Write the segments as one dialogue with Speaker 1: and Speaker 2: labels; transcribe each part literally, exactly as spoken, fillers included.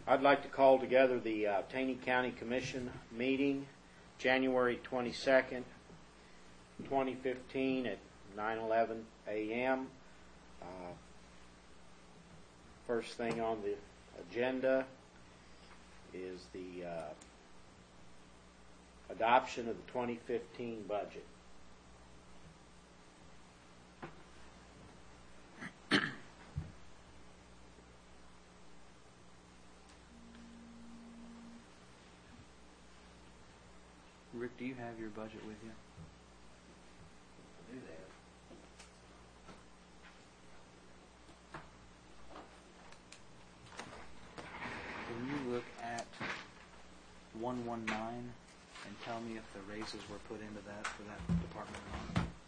Speaker 1: I'd like to call together the uh, Taney County Commission meeting, January twenty-second, twenty fifteen at nine eleven a m Uh, first thing on the agenda is the uh, adoption of the twenty fifteen budget.
Speaker 2: Rick, do you have your budget with you?
Speaker 3: I do that.
Speaker 2: Can you look at one one nine and tell me if the raises were put into that for that department or not?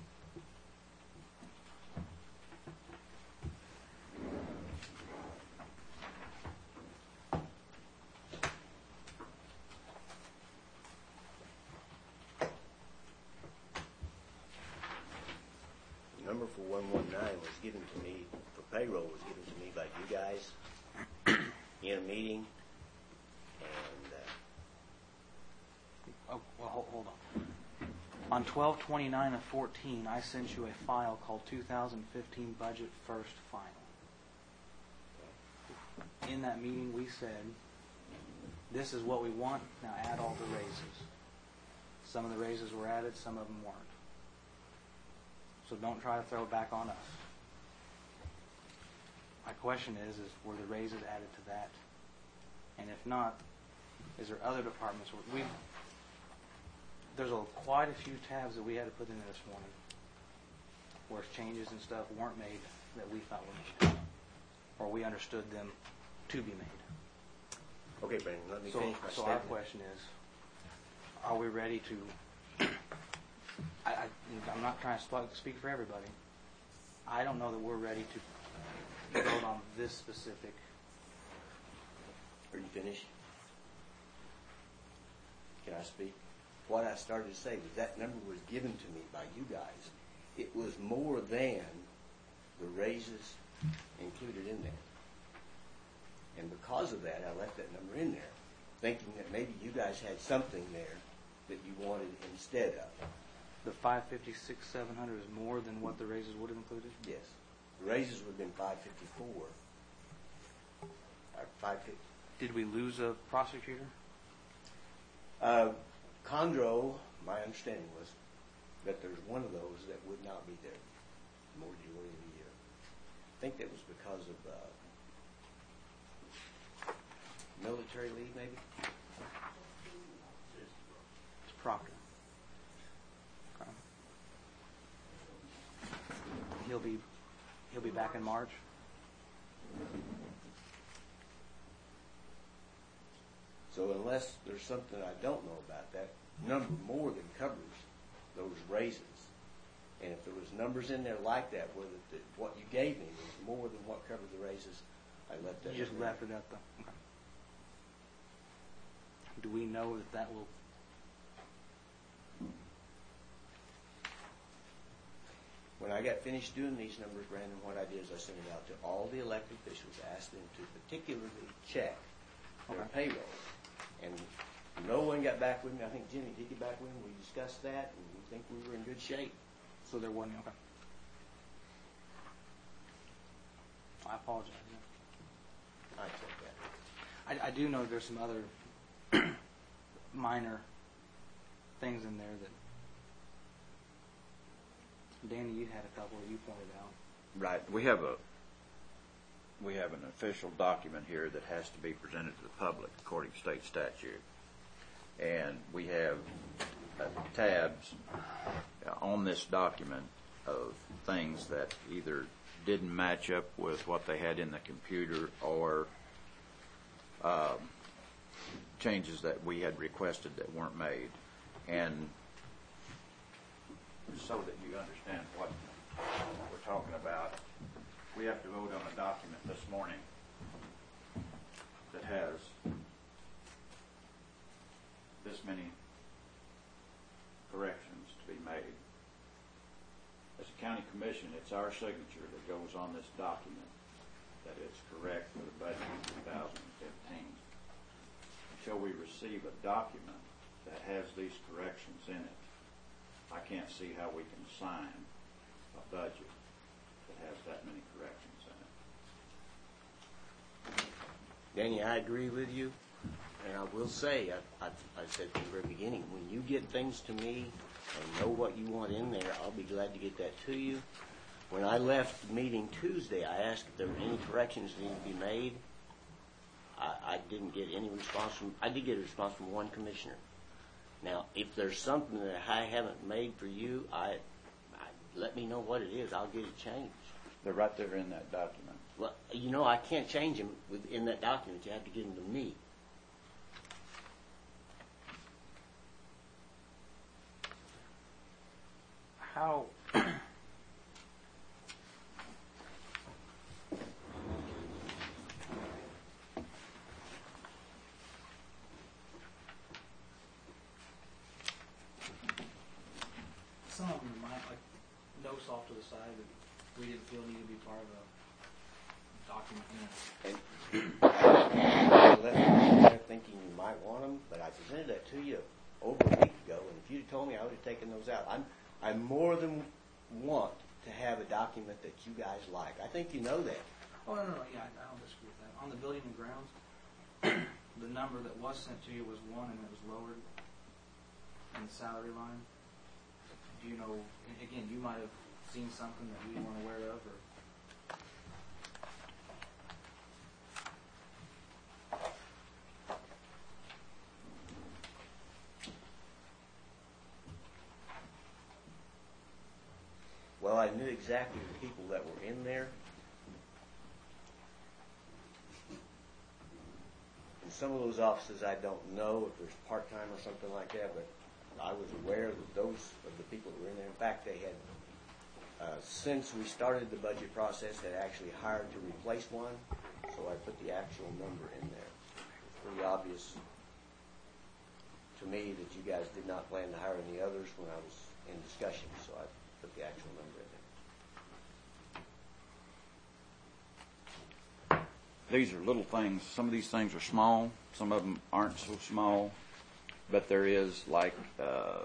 Speaker 3: The number for one one nine was given to me, for payroll was given to me by you guys in a meeting, and uh,
Speaker 2: Oh, well, hold, hold on. On twelve twenty-nine of fourteen, I sent you a file called two thousand fifteen Budget First Final. In that meeting, we said, this is what we want, now add all the raises. Some of the raises were added, some of them weren't. So don't try to throw it back on us. My question is, is were the raises added to that? And if not, is there other departments where we there's a, quite a few tabs that we had to put in there this morning where changes and stuff weren't made that we thought were made, or we understood them to be made.
Speaker 3: okay, Brandon, let me
Speaker 2: So,
Speaker 3: finish my
Speaker 2: so
Speaker 3: statement.
Speaker 2: our question is, are we ready to, I, I, I'm not trying to sp- speak for everybody. I don't know that we're ready to vote on this specific.
Speaker 3: Are you finished? Can I speak? What I started to say was that number was given to me by you guys. It was more than the raises included in there. And because of that, I left that number in there, thinking that maybe you guys had something there that you wanted instead of.
Speaker 2: The five fifty-six, seven hundred is more than what the raises would have included?
Speaker 3: Yes. The raises would have been five fifty-four. Or five fifty.
Speaker 2: Did we lose a prosecutor?
Speaker 3: Uh, Condro, my understanding was that there's one of those that would not be there the majority of the year. I think that was because of uh, military leave, maybe?
Speaker 2: It's Proctor. Okay. He'll be he'll be back in March.
Speaker 3: So unless there's something I don't know about, that number more than covers those raises. And if there was numbers in there like that, where the, the, what you gave me was more than what covered the raises, I left that.
Speaker 2: You just
Speaker 3: number
Speaker 2: left
Speaker 3: in.
Speaker 2: it at the. Okay. Do we know that that will?
Speaker 3: When I got finished doing these numbers, Brandon, what I did is I sent it out to all the elected officials, asked them to particularly check their
Speaker 2: Okay.
Speaker 3: payroll. And no one got back with me. I think Jimmy did get back with me. We discussed that, and we think we were in good shape.
Speaker 2: So there wasn't. Okay. I apologize.
Speaker 3: I accept that.
Speaker 2: I, I do know there's some other minor things in there that Danny, you had a couple that you pointed out.
Speaker 4: Right. We have a we have an official document here that has to be presented to the public according to state statute, and we have uh, tabs uh, on this document of things that either didn't match up with what they had in the computer or um, changes that we had requested that weren't made. And so that you understand what we're talking about, we have to vote on a document this morning that has this many corrections to be made. As a county commission, it's our signature that goes on this document that it's correct for the budget of two thousand fifteen. receive a document that has these corrections in it, I can't see how we can sign a budget that has that many corrections in it.
Speaker 3: Danny, I agree with you, and I will say, I, I, I said from the very beginning, when you get things to me and know what you want in there, I'll be glad to get that to you. When I left the meeting Tuesday, I asked if there were any corrections that needed to be made. I, I didn't get any response from, I did get a response from one commissioner. Now, if there's something that I haven't made for you, I, I let me know what it is. I'll get it changed.
Speaker 4: They're right there in that document.
Speaker 3: Well, you know, I can't change them within that document. You have to give them to me.
Speaker 2: How, some of them might, like, notes off to the side that we didn't feel needed to be part of a document.
Speaker 3: And I left you there thinking you might want them, but I presented that to you over a week ago, and if you'd told me, I would have taken those out. I'm, I more than want to have a document that you guys like. I think you know that.
Speaker 2: Oh, no, no, no, yeah, I I don't disagree with that. On the building and grounds, the number that was sent to you was one and it was lowered in the salary line. Do you know, and again, you might have seen something that we weren't aware of, or?
Speaker 3: Well, I knew exactly the people that were in there. In some of those offices, I don't know if there's part-time or something like that, but I was aware that those of the people that were in there, in fact, they had, uh, since we started the budget process, had actually hired to replace one, so I put the actual number in there. It's pretty obvious to me that you guys did not plan to hire any others when I was in discussion, so I put the actual number in there.
Speaker 4: These are little things. Some of these things are small. Some of them aren't so small. But there is, like uh,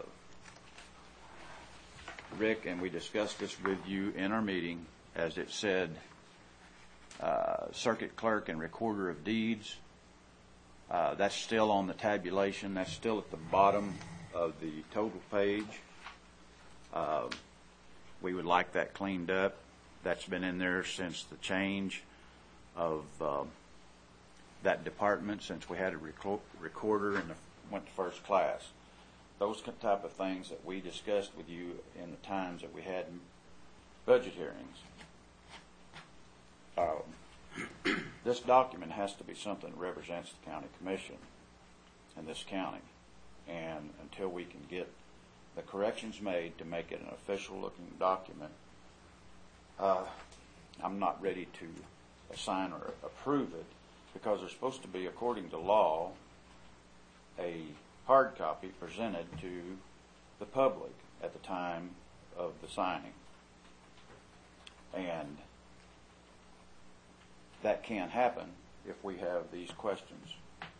Speaker 4: Rick, and we discussed this with you in our meeting, as it said, uh, circuit clerk and recorder of deeds. Uh, that's still on the tabulation. That's still at the bottom of the total page. Uh, we would like that cleaned up. That's been in there since the change of uh, that department, since we had a reco- recorder and went to first class. Those type of things that we discussed with you in the times that we had budget hearings. Uh, this document has to be something that represents the county commission in this county. And until we can get the corrections made to make it an official looking document, uh, I'm not ready to assign or approve it, because there's supposed to be, according to law, a hard copy presented to the public at the time of the signing. And that can't happen if we have these questions.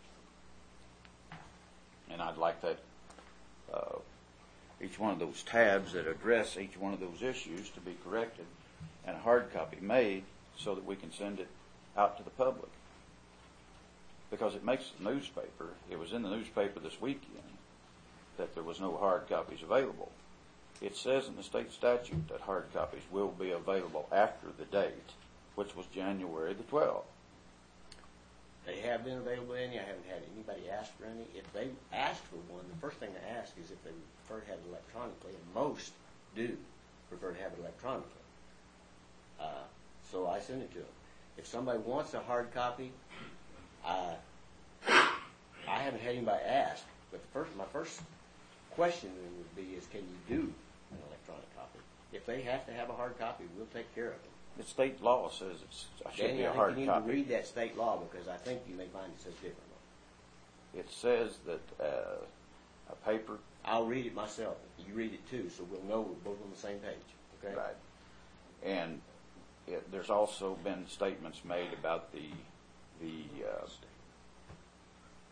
Speaker 4: And I'd like that uh, each one of those tabs that address each one of those issues to be corrected and a hard copy made so that we can send it out to the public. Because it makes the newspaper, it was in the newspaper this weekend that there was no hard copies available. It says in the state statute that hard copies will be available after the date, which was January the twelfth.
Speaker 3: They have been available any. I haven't had anybody ask for any. If they ask for one, the first thing to ask is if they prefer to have it electronically, and most do prefer to have it electronically. Uh, so I send it to them. If somebody wants a hard copy, uh, I haven't had anybody ask. But the first, my first question then would be is, can you do an electronic copy? If they have to have a hard copy, we'll take care of it.
Speaker 4: The state law says it's, it should
Speaker 3: Danny,
Speaker 4: be a
Speaker 3: I
Speaker 4: hard
Speaker 3: think you need
Speaker 4: copy.
Speaker 3: to read that state law, because I think you may find it says differently.
Speaker 4: It says that uh, a paper.
Speaker 3: I'll read it myself. You read it too, so we'll know we're both on the same page. Okay.
Speaker 4: Right. And it, there's also been statements made about the the uh,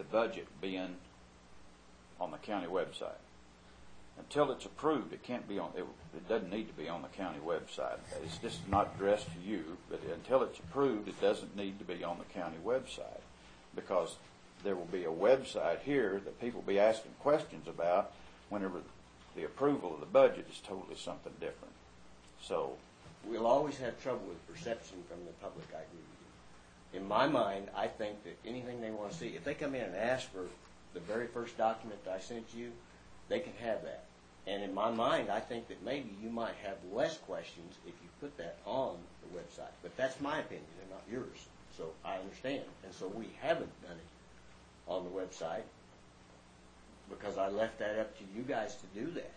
Speaker 4: the budget being on the county website. Until it's approved, it can't be on, it, it doesn't need to be on the county website. It's just not addressed to you, but until it's approved, it doesn't need to be on the county website, because there will be a website here that people will be asking questions about whenever the approval of the budget is totally something different. So
Speaker 3: We'll always have trouble with perception from the public, I agree with you. In my mind, I think that anything they want to see, if they come in and ask for the very first document that I sent you, they can have that. And in my mind, I think that maybe you might have less questions if you put that on the website. But that's my opinion and not yours. So I understand. And so we haven't done it on the website because I left that up to you guys to do that.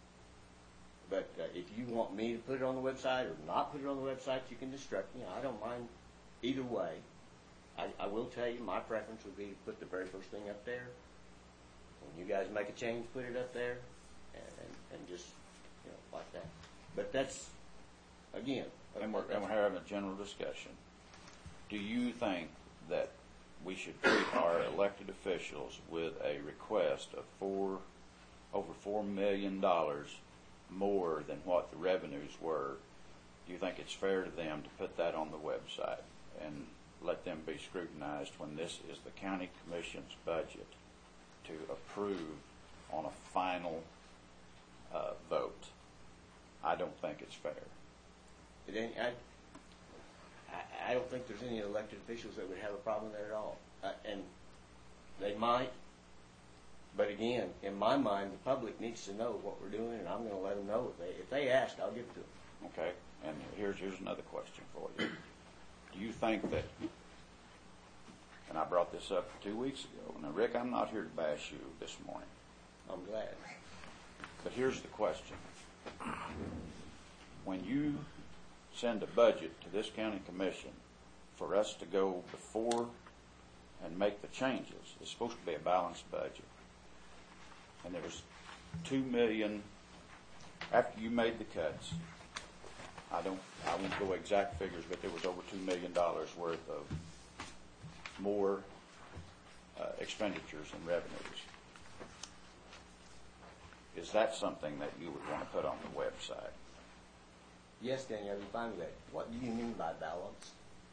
Speaker 3: But uh, if you want me to put it on the website or not put it on the website, you can instruct me. I don't mind either way. I, I will tell you my preference would be to put the very first thing up there. When you guys make a change, put it up there, and, and, and just, you know, like that. But that's, again.
Speaker 4: And we're, and we're having a general discussion. Do you think that we should treat our elected officials with a request of four, over four million dollars more than what the revenues were? Do you think it's fair to them to put that on the website and let them be scrutinized when this is the county commission's budget to approve on a final uh, vote? I don't think it's fair.
Speaker 3: It ain't, I, I, I don't think there's any elected officials that would have a problem with that at all. Uh, and they might, but again, in my mind, the public needs to know what we're doing, and I'm going to let them know. If they, if they ask, I'll give it to them.
Speaker 4: Okay, and here's, here's another question for you. Do you think that, and I brought this up two weeks ago, now Rick, I'm not here to bash you this morning.
Speaker 3: I'm glad.
Speaker 4: But here's the question. When you send a budget to this county commission for us to go before and make the changes, it's supposed to be a balanced budget. And there was two million, after you made the cuts, I don't, I won't go exact figures, but there was over two million dollars worth of more uh, expenditures and revenues. Is that something that you would want to put on the website?
Speaker 3: Yes, Danny, I'd be fine with that. What do you mean by balance?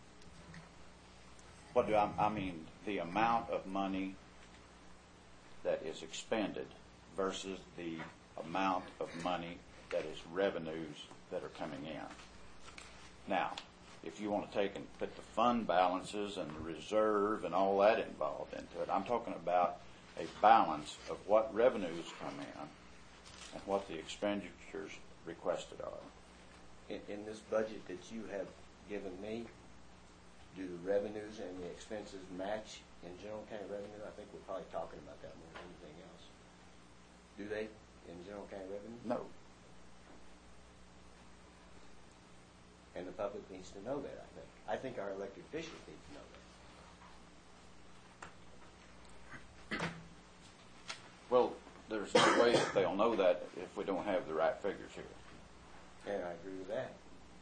Speaker 4: What do I, I mean? The amount of money that is expended versus the amount of money that is revenues that are coming in. Now, if you want to take and put the fund balances and the reserve and all that involved into it, I'm talking about a balance of what revenues come in and what the expenditures requested are.
Speaker 3: In, in this budget that you have given me, do the revenues and the expenses match in general county revenue? I think we're probably talking about that more than anything else. Do they in general county revenue?
Speaker 4: No.
Speaker 3: And the public needs to know that, I think. I think our elected officials need to know that.
Speaker 4: Well, there's no way that they'll know that if we don't have the right figures here.
Speaker 3: And I agree with that.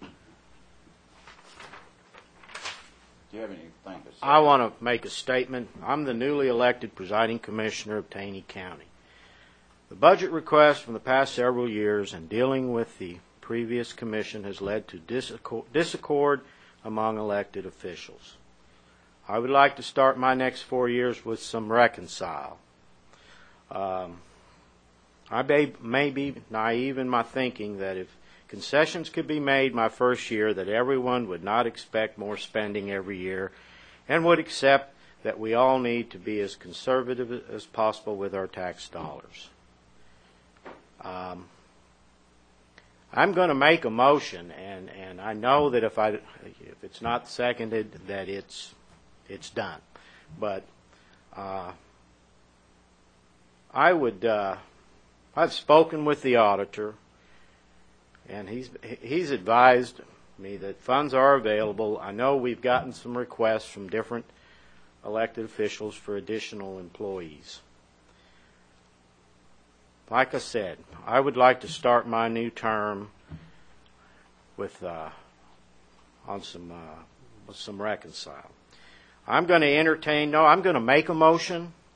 Speaker 4: Do you have anything to say?
Speaker 1: I want to make a statement. I'm the newly elected presiding commissioner of Taney County. The budget request from the past several years and dealing with the previous commission has led to disaccord, disaccord among elected officials. I would like to start my next four years with some reconcile. Um, I may, may be naive in my thinking that if concessions could be made my first year, that everyone would not expect more spending every year and would accept that we all need to be as conservative as possible with our tax dollars. Um, I'm going to make a motion, and, and I know that if I if it's not seconded, that it's it's done. But uh, I would uh, I've spoken with the auditor, and he's he's advised me that funds are available. I know we've gotten some requests from different elected officials for additional employees. Like I said, I would like to start my new term with uh, on some uh, with some reconcile. I'm going to entertain. No, I'm going to make a motion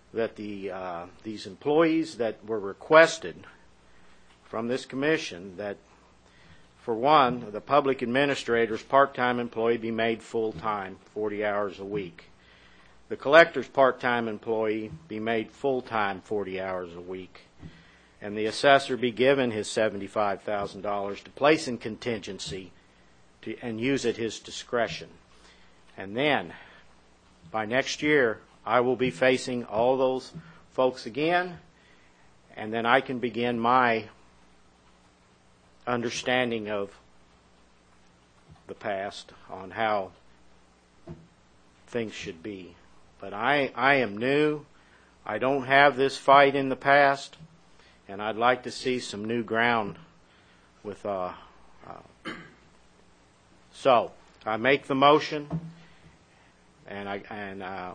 Speaker 1: that the uh, these employees that were requested from this commission, that for one, the public administrator's part-time employee be made full-time, forty hours a week. The collector's part-time employee be made full-time, forty hours a week. And the assessor be given his seventy-five thousand dollars to place in contingency to, and use at his discretion. And then, by next year, I will be facing all those folks again, and then I can begin my understanding of the past on how things should be. But I, I am new. I don't have this fight in the past, and I'd like to see some new ground with, uh, uh, so I make the motion, and I, and, uh,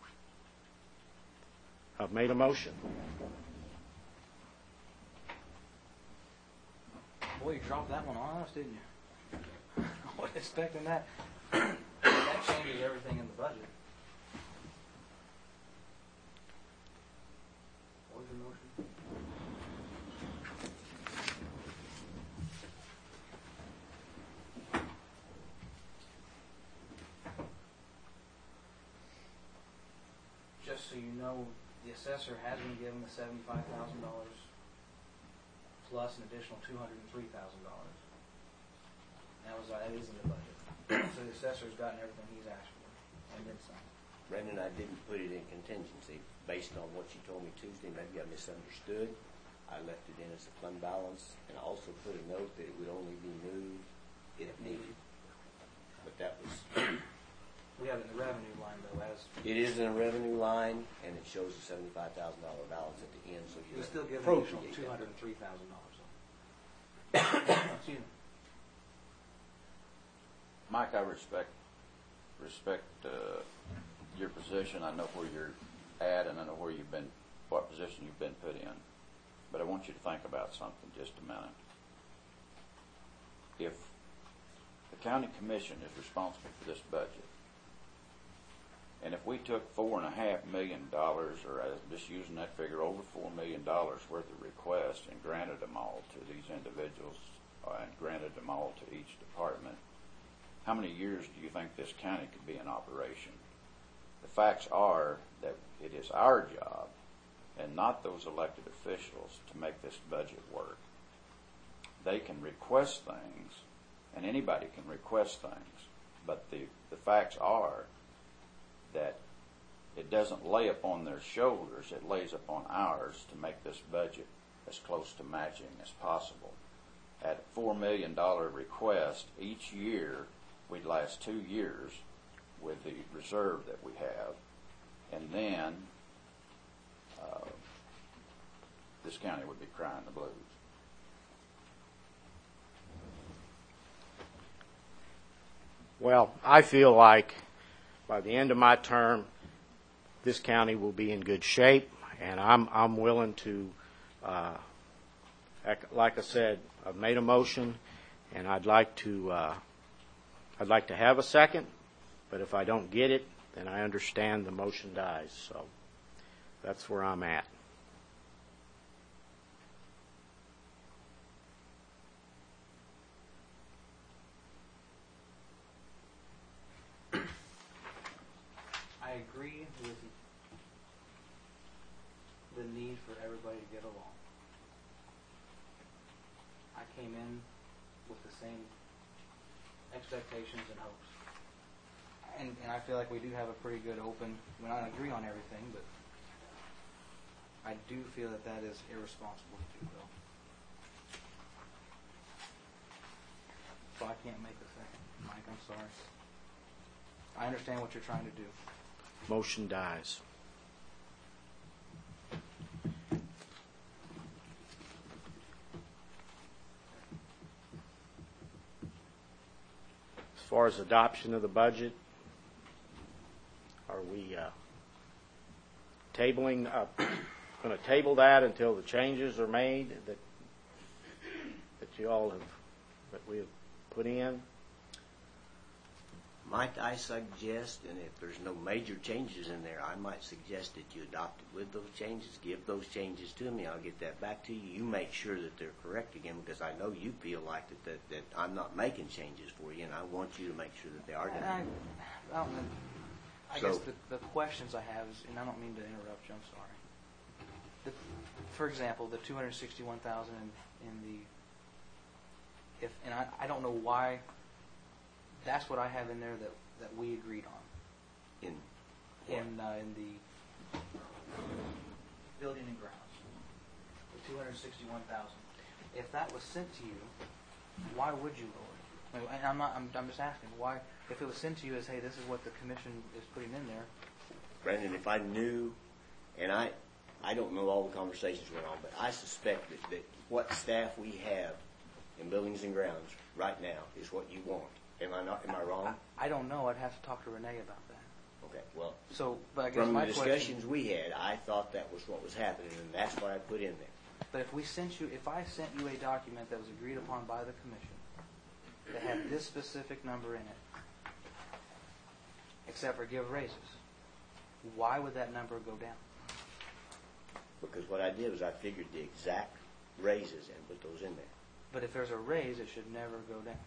Speaker 1: I've made a motion.
Speaker 2: Boy, you dropped that one on us, didn't you? I wasn't expecting that. That changes everything in the budget. What was your motion? Just so you know, the assessor has been given the seventy-five thousand dollars plus an additional two hundred and three thousand dollars. That was that is in the budget. So the assessor's gotten everything he's asked for, and then some.
Speaker 3: Brandon, I didn't put it in contingency based on what you told me Tuesday. Maybe I misunderstood. I left it in as a fund balance, and I also put a note that it would only be moved if needed. But that was.
Speaker 2: We have it in the revenue line though, as
Speaker 3: It is in a revenue line, and it shows a seventy-five thousand dollar balance at the end. So you
Speaker 2: we still give an
Speaker 3: appropriate
Speaker 2: additional
Speaker 3: that.
Speaker 2: two hundred and three thousand dollars. Excuse me.
Speaker 4: Mike, I respect respect uh, your position. I know where you're at, and I know where you've been, what position you've been put in. But I want you to think about something just a minute. If the county commission is responsible for this budget, and if we took four and a half million dollars, or uh, just using that figure, over four million dollars worth of requests, and granted them all to these individuals, uh, and granted them all to each department, how many years do you think this county could be in operation? The facts are that it is our job, and not those elected officials, to make this budget work. They can request things, and anybody can request things, but the, the facts are that it doesn't lay upon their shoulders, it lays upon ours to make this budget as close to matching as possible. At a four million dollars request each year, we'd last two years with the reserve that we have, and then uh, this county would be crying the blues.
Speaker 1: Well, I feel like by the end of my term, this county will be in good shape, and I'm I'm willing to, uh, like I said, I've made a motion, and I'd like to uh, I'd like to have a second, but if I don't get it, then I understand the motion dies. So that's where I'm at.
Speaker 2: I agree with the need for everybody to get along. I came in with the same expectations and hopes. And, and I feel like we do have a pretty good open, we don't agree on everything, but I do feel that that is irresponsible to do, though. So I can't make a second. Mike, I'm sorry. I understand what you're trying to do.
Speaker 1: Motion dies. As far as adoption of the budget, are we uh, tabling, uh, going to table that until the changes are made that that you all have, that we have put in?
Speaker 3: might I suggest, and if there's no major changes in there, I might suggest that you adopt it with those changes, give those changes to me, I'll get that back to you. You make sure that they're correct again, because I know you feel like that, that, that I'm not making changes for you, and I want you to make sure that they are
Speaker 2: And
Speaker 3: done.
Speaker 2: I, I don't know. I
Speaker 3: So-
Speaker 2: guess the, the questions I have is, and I don't mean to interrupt you, I'm sorry. The, for example, the two hundred sixty-one thousand in, in the, if, and I, I don't know why, that's what I have in there that, that we agreed on.
Speaker 3: In
Speaker 2: In, uh, in the building and grounds, the two hundred sixty-one thousand. If that was sent to you, why would you lower it? I mean, and I'm not, I'm, I'm just asking, why, if it was sent to you as, hey, this is what the commission is putting in there,
Speaker 3: Brandon, if I knew, and I, I don't know all the conversations went on, but I suspect that, that what staff we have in buildings and grounds right now is what you want. Am I not? Am I wrong?
Speaker 2: I, I don't know. I'd have to talk to Renee about that.
Speaker 3: Okay. Well,
Speaker 2: So, but I guess
Speaker 3: from the
Speaker 2: my question.
Speaker 3: discussions we had, I thought that was what was happening, and that's what I put in there.
Speaker 2: But if we sent you, if I sent you a document that was agreed upon by the commission that had this specific number in it, except for give raises, why would that number go down?
Speaker 3: Because what I did was I figured the exact raises and put those in there.
Speaker 2: But if there's a raise, it should never go down.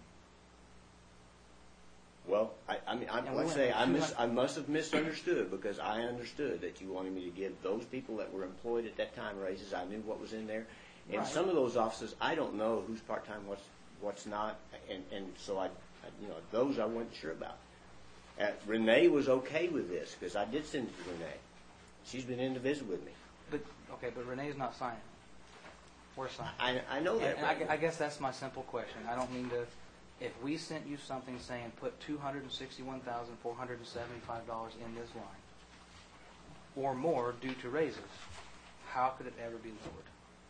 Speaker 3: Well, I, I mean, I'm,
Speaker 2: And we
Speaker 3: let's
Speaker 2: went
Speaker 3: say
Speaker 2: from
Speaker 3: I,
Speaker 2: two
Speaker 3: mis-
Speaker 2: hundred
Speaker 3: I must have misunderstood, because I understood that you wanted me to give those people that were employed at that time raises. I knew what was in there. And
Speaker 2: Right.
Speaker 3: some of those offices, I don't know who's part-time, what's, what's not, and, and so I, I, you know, those I wasn't sure about. Uh, Renee was okay with this, because I did send it to Renee. She's been in to visit with me.
Speaker 2: But, okay, but Renee's not signing. We're signing.
Speaker 3: I, I know that.
Speaker 2: And I, I guess that's my simple question. I don't mean to, if we sent you something saying put two hundred sixty-one thousand four hundred seventy-five dollars in this line, or more due to raises, how could it ever be lowered?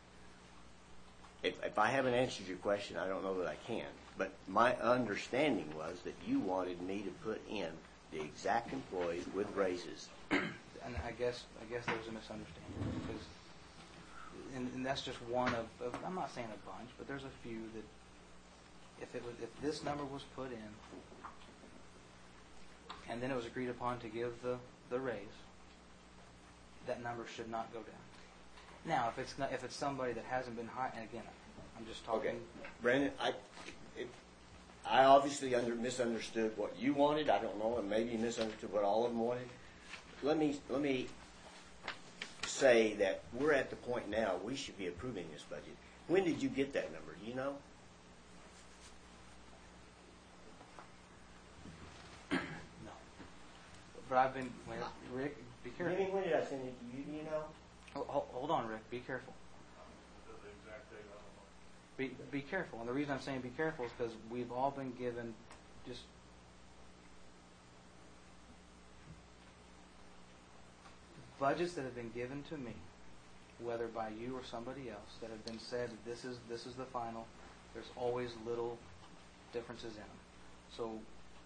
Speaker 3: If, if I haven't answered your question, I don't know that I can. But my understanding was that you wanted me to put in the exact employees with raises.
Speaker 2: And I guess I guess there's a misunderstanding because, and, and that's just one of, of. I'm not saying a bunch, but there's a few that if it was if this number was put in, and then it was agreed upon to give the the raise, that number should not go down. Now, if it's not, if it's somebody that hasn't been hired, and again, I'm just talking.
Speaker 3: Okay, Brandon, I, it, I obviously under, misunderstood what you wanted. I don't know, and maybe you misunderstood what all of them wanted. Let me let me say that we're at the point now we should be approving this budget. When did you get that number? Do you know?
Speaker 2: No. But I've been, wait, Rick, be careful.
Speaker 3: Jimmy, when did I send it to you? Do you know?
Speaker 2: Oh, hold, hold on, Rick, be careful. Be, be careful. And the reason I'm saying be careful is because we've all been given just budgets that have been given to me, whether by you or somebody else, that have been said this is this is the final. There's always little differences in them. So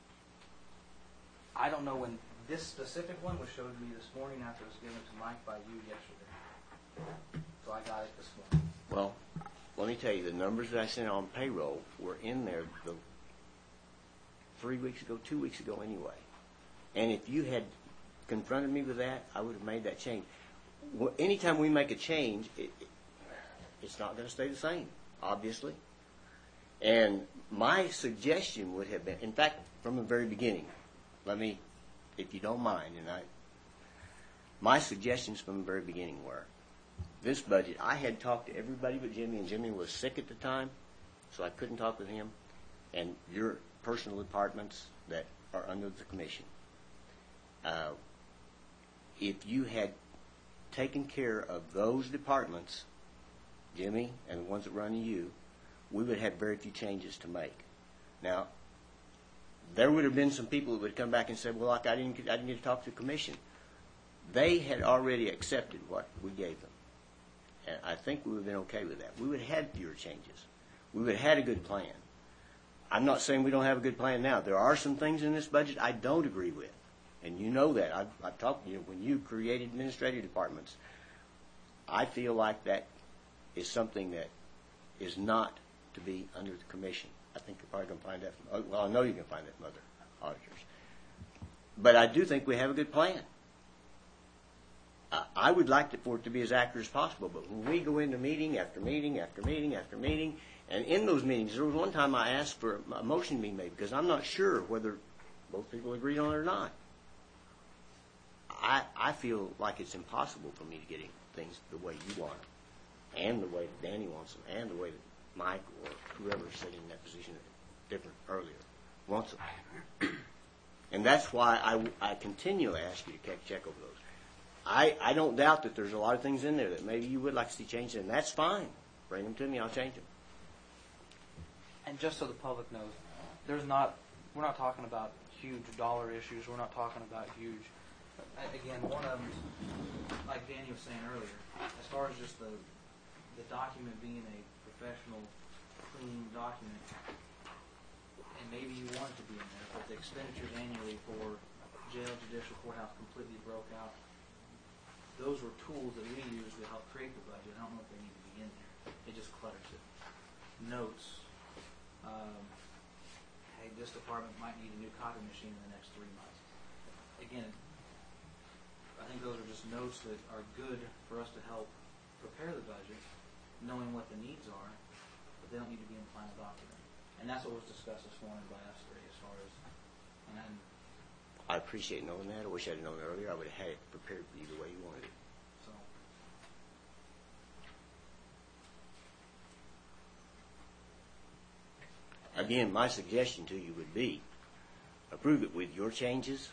Speaker 2: I don't know when this specific one was showed to me this morning after it was given to Mike by you yesterday. So I got it this morning.
Speaker 3: Well, let me tell you, the numbers that I sent on payroll were in there the three weeks ago, two weeks ago anyway. And if you had confronted me with that, I would have made that change. Well, anytime we make a change, it, it, it's not going to stay the same, obviously. And my suggestion would have been, in fact, from the very beginning, let me, if you don't mind, and I, my suggestions from the very beginning were, this budget, I had talked to everybody but Jimmy, and Jimmy was sick at the time, so I couldn't talk with him, and your personal departments that are under the commission. Uh, if you had taken care of those departments, Jimmy, and the ones that run you, we would have very few changes to make. Now, there would have been some people that would come back and say, well, like, I didn't, I didn't get to talk to the commission. They had already accepted what we gave them. And I think we would have been okay with that. We would have had fewer changes. We would have had a good plan. I'm not saying we don't have a good plan now. There are some things in this budget I don't agree with. And you know that. I've, I've talked to you. When you created administrative departments, I feel like that is something that is not to be under the commission. I think you're probably going to find that from, well, I know you can find that from other auditors. but I do think we have a good plan. I, I would like it for it to be as accurate as possible, but when we go into meeting after meeting after meeting after meeting, and in those meetings, there was one time I asked for a motion to be made because I'm not sure whether both people agreed on it or not. I, I feel like it's impossible for me to get things the way you want them, and the way that Danny wants them, and the way that Mike or whoever's sitting in that position different earlier wants them. And that's why I, I continually ask you to check, check over those. I, I don't doubt that there's a lot of things in there that maybe you would like to see changed, and that's fine. Bring them to me, I'll change them.
Speaker 2: And just so the public knows, there's not, we're not talking about huge dollar issues. We're not talking about huge, again, one of them, like Danny was saying earlier, as far as just the, the document being a professional, clean document, and maybe you want it to be in there, but the expenditures annually for jail, judicial, courthouse completely broke out. Those were tools that we use to help create the budget. I don't know if they need to be in there. It just clutters it. Notes. Um, hey, this department might need a new copy machine in the next three months. Again, I think those are just notes that are good for us to help prepare the budget, knowing what the needs are, but they don't need to be in the final document. And that's what was discussed this morning by us three as far as, and then,
Speaker 3: I appreciate knowing that. I wish I'd known earlier. I would have had it prepared for you the way you wanted it.
Speaker 2: so.
Speaker 3: Again, my suggestion to you would be approve it with your changes,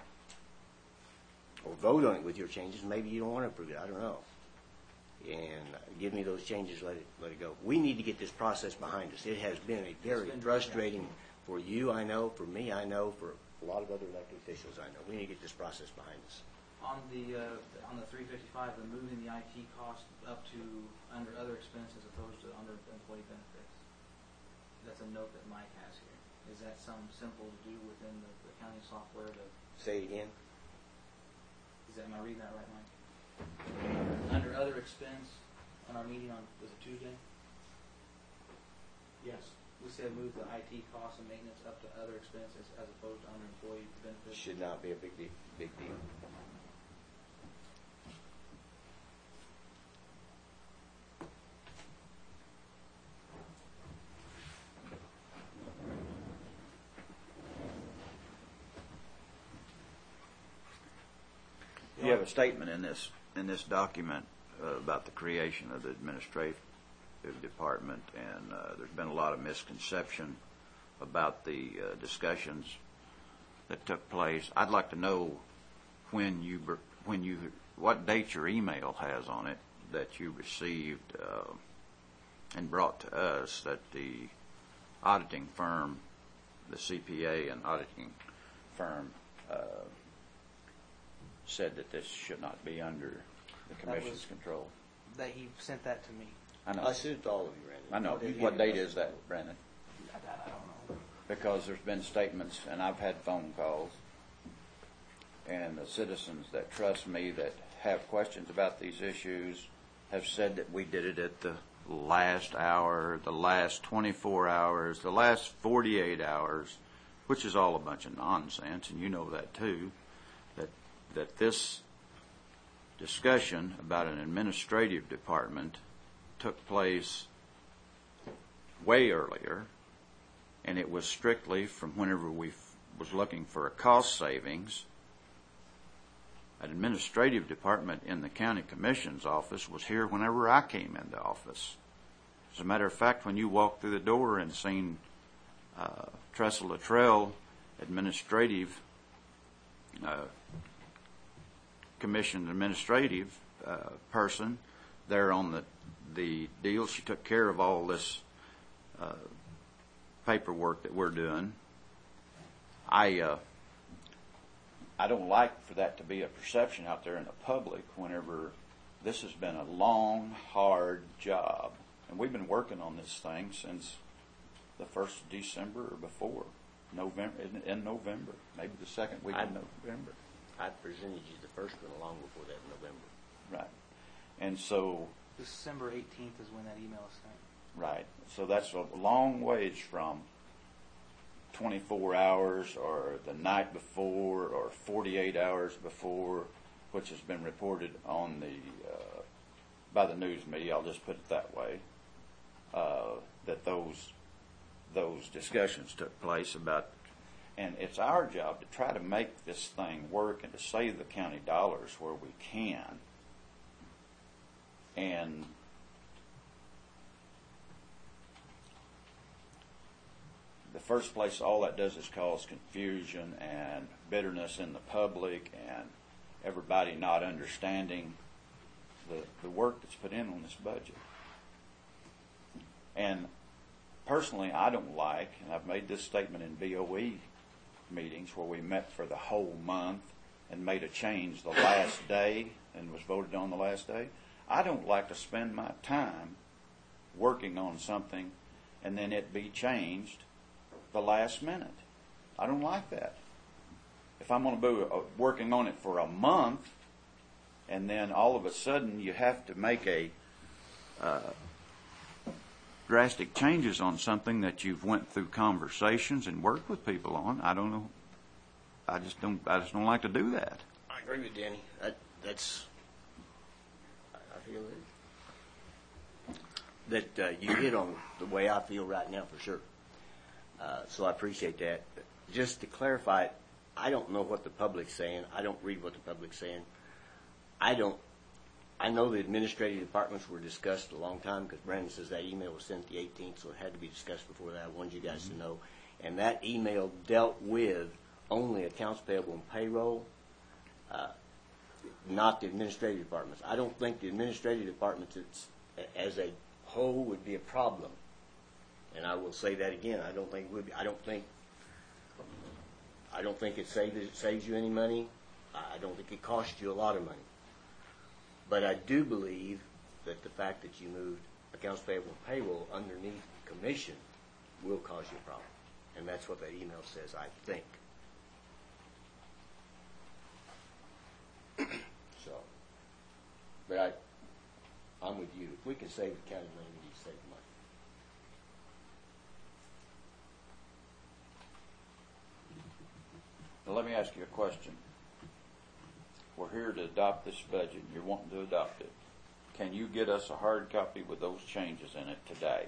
Speaker 3: or vote on it with your changes. Maybe you don't want to approve it. I don't know. And give me those changes. Let it let it go. We need to get this process behind us. It has been a very
Speaker 2: been
Speaker 3: frustrating for you, I know, for me, I know, for a lot of other elected officials, I know. We need to get this process behind us.
Speaker 2: On the uh, on the three fifty-five, the moving the I T cost up to under other expenses opposed to under employee benefits. That's a note that Mike has here. Is that something simple to do within the, the accounting software? To,
Speaker 3: Say it again.
Speaker 2: is that, am I reading that right, Mike? Under other expense on our meeting on, was it Tuesday? Yes. We said move the I T costs and maintenance up to other expenses as opposed to under employee benefits.
Speaker 3: Should not be a big deal. Big deal.
Speaker 4: You have a statement in this in this document uh, about the creation of the administrative department, and uh, there's been a lot of misconception about the uh, discussions that took place. I'd like to know when you when you what date your email has on it that you received uh, and brought to us that the auditing firm, the C P A and auditing firm, uh, said that this should not be under the commission's
Speaker 2: was-
Speaker 4: control.
Speaker 2: That he sent that to me.
Speaker 4: I know.
Speaker 3: I sent it to all of you, Randy.
Speaker 4: I know.
Speaker 3: Oh, did you?
Speaker 4: What date is that, Brandon?
Speaker 2: That I don't know.
Speaker 4: Because there's been statements, and I've had phone calls, and the citizens that trust me that have questions about these issues have said that we did it at the last hour, the last twenty-four hours, the last forty-eight hours, which is all a bunch of nonsense, and you know that too, that that this discussion about an administrative department took place way earlier, and it was strictly from whenever we f- was looking for a cost savings. An administrative department in the county commission's office was here whenever I came into office. As a matter of fact, when you walked through the door and seen uh, Tressel Luttrell, administrative uh, commission administrative uh, person there on the the deal, she took care of all this uh, paperwork that we're doing. I uh, I don't like for that to be a perception out there in the public whenever this has been a long, hard job. And we've been working on this thing since the first of December or before, November, in, in November, maybe the second week
Speaker 3: I-
Speaker 4: of November.
Speaker 3: I presented you the first one long before that in November.
Speaker 4: Right. And so,
Speaker 2: December eighteenth is when that email was sent.
Speaker 4: right. So that's a long ways from twenty-four hours or the night before or forty-eight hours before, which has been reported on the uh, by the news media. I'll just put it that way. Uh, that those those discussions took place about, and it's our job to try to make this thing work and to save the county dollars where we can. And the first place, all that does is cause confusion and bitterness in the public and everybody not understanding the, the work that's put in on this budget. And personally, I don't like, and I've made this statement in B O E meetings where we met for the whole month and made a change the last day and was voted on the last day. I don't like to spend my time working on something and then it be changed the last minute. I don't like that. If I'm going to be uh, working on it for a month and then all of a sudden you have to make a uh, drastic changes on something that you've went through conversations and worked with people on, I don't know. I just don't. I just don't like to do that.
Speaker 3: I agree with Danny. That, that's. I feel that that uh, you hit on the way I feel right now for sure. Uh, so I appreciate that. Just to clarify, I don't know what the public's saying. I don't read what the public's saying. I don't. I know the administrative departments were discussed a long time because Brandon says that email was sent the eighteenth, so it had to be discussed before that. I wanted you guys mm-hmm. to know. And that email dealt with only accounts payable and payroll, uh, not the administrative departments. I don't think the administrative departments it's, as a whole would be a problem. And I will say that again. I don't think it would be. I don't think. I don't think it saves it saves you any money. I don't think it costs you a lot of money. But I do believe that the fact that you moved accounts payable and payroll underneath commission will cause you a problem. And that's what that email says, I think. So, but I, I'm with you. If we can save the county money, we need to save the money.
Speaker 4: Now let me ask you a question. We're here to adopt this budget, and you're wanting to adopt it. Can you get us a hard copy with those changes in it today?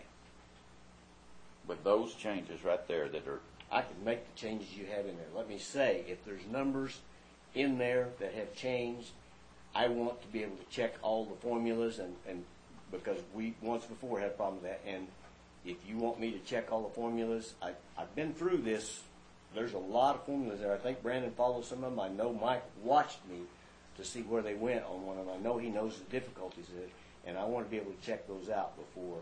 Speaker 4: With those changes right there that are...
Speaker 3: I can make the changes you have in there. Let me say, if there's numbers in there that have changed, I want to be able to check all the formulas, and, and because we once before had a problem with that, and if you want me to check all the formulas, I, I've been through this. There's a lot of formulas there. I think Brandon follows some of them. I know Mike watched me to see where they went on one of them. I know he knows the difficulties of it, and I want to be able to check those out before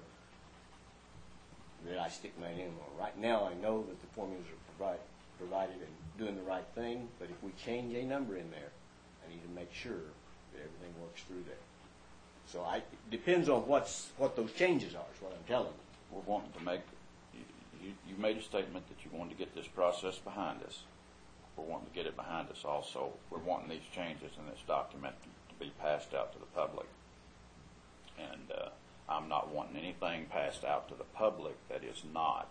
Speaker 3: that I stick my name on. Right now, I know that the formulas are provide, provided and doing the right thing, but if we change a number in there, I need to make sure that everything works through there. So I, it depends on what's what those changes are, is what I'm telling you.
Speaker 4: We're wanting to make, you, you, you made a statement that you wanted to get this process behind us. We're wanting to get it behind us also. We're wanting these changes in this document to be passed out to the public. And uh, I'm not wanting anything passed out to the public that is not,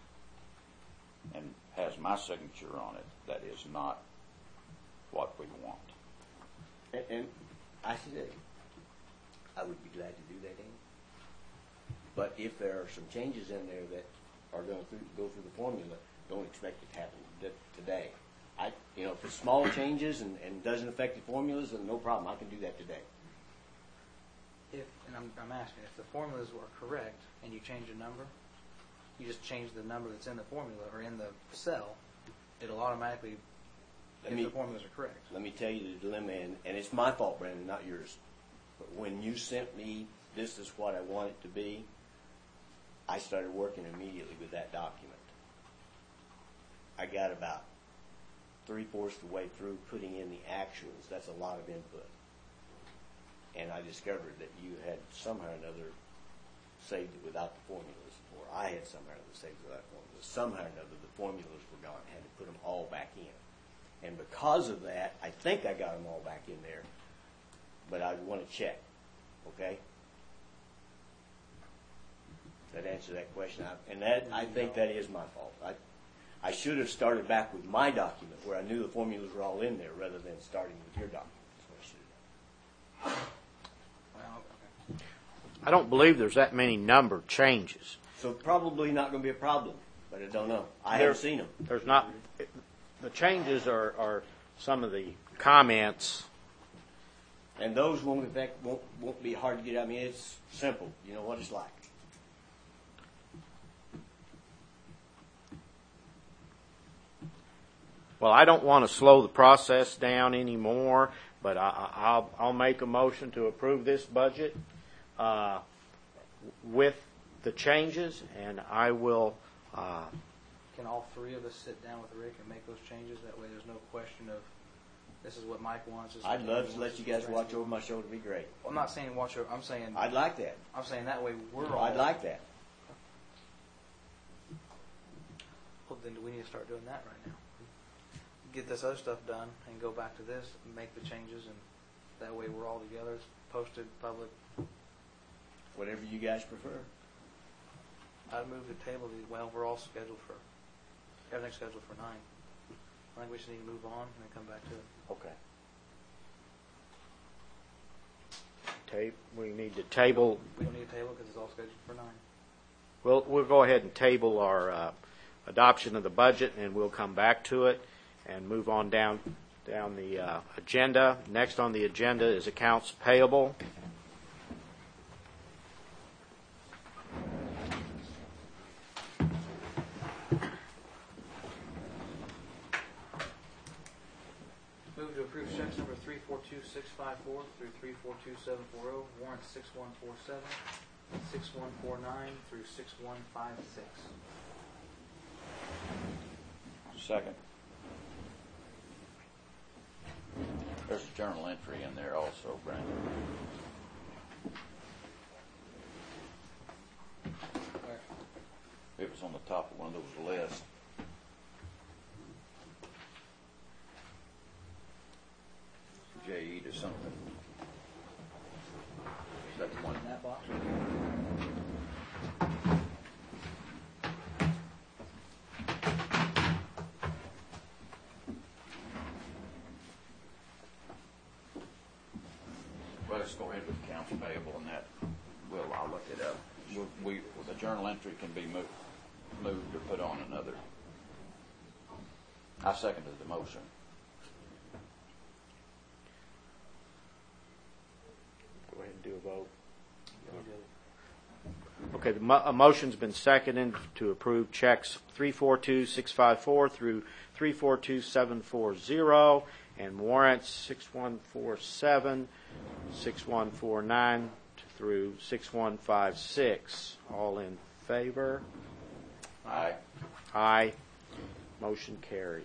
Speaker 4: and has my signature on it, that is not what we want.
Speaker 3: And, and I said, I would be glad to do that, Amy. But if there are some changes in there that are going to go through the formula, don't expect it to happen today. I, you know, if it's small changes and, and doesn't affect the formulas, then no problem. I can do that today.
Speaker 2: If, and I'm, I'm asking, if the formulas were correct and you change a number, you just change the number that's in the formula or in the cell, it'll automatically,
Speaker 3: let
Speaker 2: if
Speaker 3: me,
Speaker 2: the formulas are correct.
Speaker 3: Let me tell you the dilemma, and, and it's my fault, Brandon, not yours. But when you sent me, this is what I want it to be, I started working immediately with that document. I got about three-fourths of the way through putting in the actuals. That's a lot of input. And I discovered that you had somehow or another saved it without the formulas, or I had somehow or another saved it without formulas. Somehow or another, the formulas were gone. I had to put them all back in. And because of that, I think I got them all back in there, but I want to check, okay? That answer that question. I, and that I think that is my fault. I, I should have started back with my document where I knew the formulas were all in there rather than starting with your document. That's what I should have done.
Speaker 2: Well, okay.
Speaker 1: I don't believe there's that many number changes.
Speaker 3: So probably not going to be a problem, but I don't know. I
Speaker 1: There-
Speaker 3: haven't seen them.
Speaker 1: There's not, the changes are, are some of the comments.
Speaker 3: And those won't affect, won't, won't be hard to get. I mean, it's simple. You know what it's like.
Speaker 1: Well, I don't want to slow the process down anymore, but I, I- I'll, I'll make a motion to approve this budget uh, with the changes, and I will, uh,
Speaker 2: Can all three of us sit down with Rick and make those changes? That way there's no question of, this is what Mike wants. This is
Speaker 3: I'd
Speaker 2: what
Speaker 3: love
Speaker 2: Kenny
Speaker 3: to
Speaker 2: wants,
Speaker 3: let you
Speaker 2: this is
Speaker 3: guys
Speaker 2: what
Speaker 3: watch
Speaker 2: Randy
Speaker 3: over my
Speaker 2: wants.
Speaker 3: shoulder. It'd be great.
Speaker 2: Well, I'm not saying watch over, I'm saying,
Speaker 3: I'd like that.
Speaker 2: I'm saying that way we're all.
Speaker 3: I'd like that.
Speaker 2: Well, then do we need to start doing that right now? Get this other stuff done and go back to this and make the changes, and that way we're all together. It's posted, public.
Speaker 3: Whatever you guys prefer.
Speaker 2: I'd move the table. the- Well, we're all scheduled for, everything's scheduled for nine. I think we just need to move on and then come back to it.
Speaker 1: okay. Tape, we need to table,
Speaker 2: We don't need a table because it's all scheduled for nine.
Speaker 1: we'll, we'll go ahead and table our uh, adoption of the budget, and we'll come back to it and move on down, down the uh, agenda. Next on the agenda is accounts payable.
Speaker 2: Move to approve checks number three four two six five four through three four two seven four zero, warrants six one four seven, six one four nine through six one five six.
Speaker 4: Second. There's a journal entry in there also, Brandon. It was on the top of one of those lists. J E to something. Is that the one?
Speaker 2: In that box?
Speaker 4: Well, let's go ahead with accounts payable and that. Well, I'll look it up. We, we, the journal entry can be moved, moved or put on another. I seconded the motion.
Speaker 1: Go ahead and do a vote. Okay, the mo- a motion's been seconded to approve checks three four two six five four through three four two seven four zero and warrants six one four seven, six one four nine through six one five six. All in favor?
Speaker 4: Aye.
Speaker 1: Aye. Motion carries.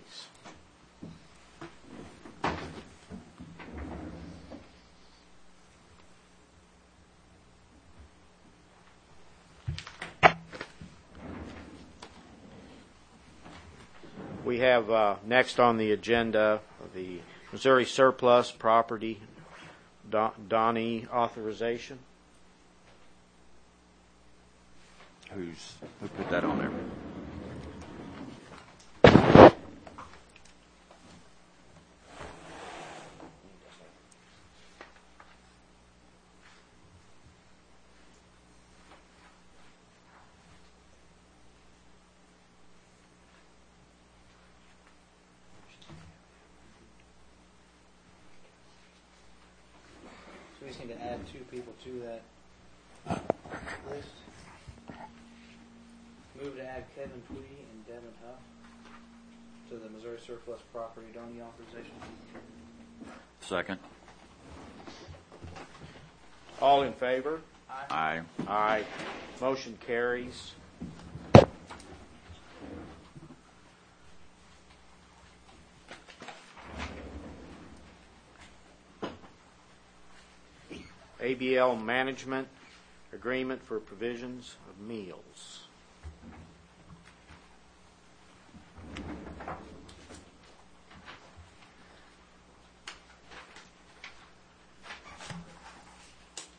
Speaker 1: We have uh, next on the agenda the Missouri surplus property Don- Donnie authorization.
Speaker 4: Who's, who put that on there?
Speaker 2: So we just need to add two people to that list. Move to add Kevin Tweedy and Devin Huff to the Missouri surplus property donee authorization.
Speaker 4: Second.
Speaker 1: All in favor?
Speaker 4: Aye.
Speaker 1: Aye. Motion carries. A B L Management Agreement for Provisions of Meals.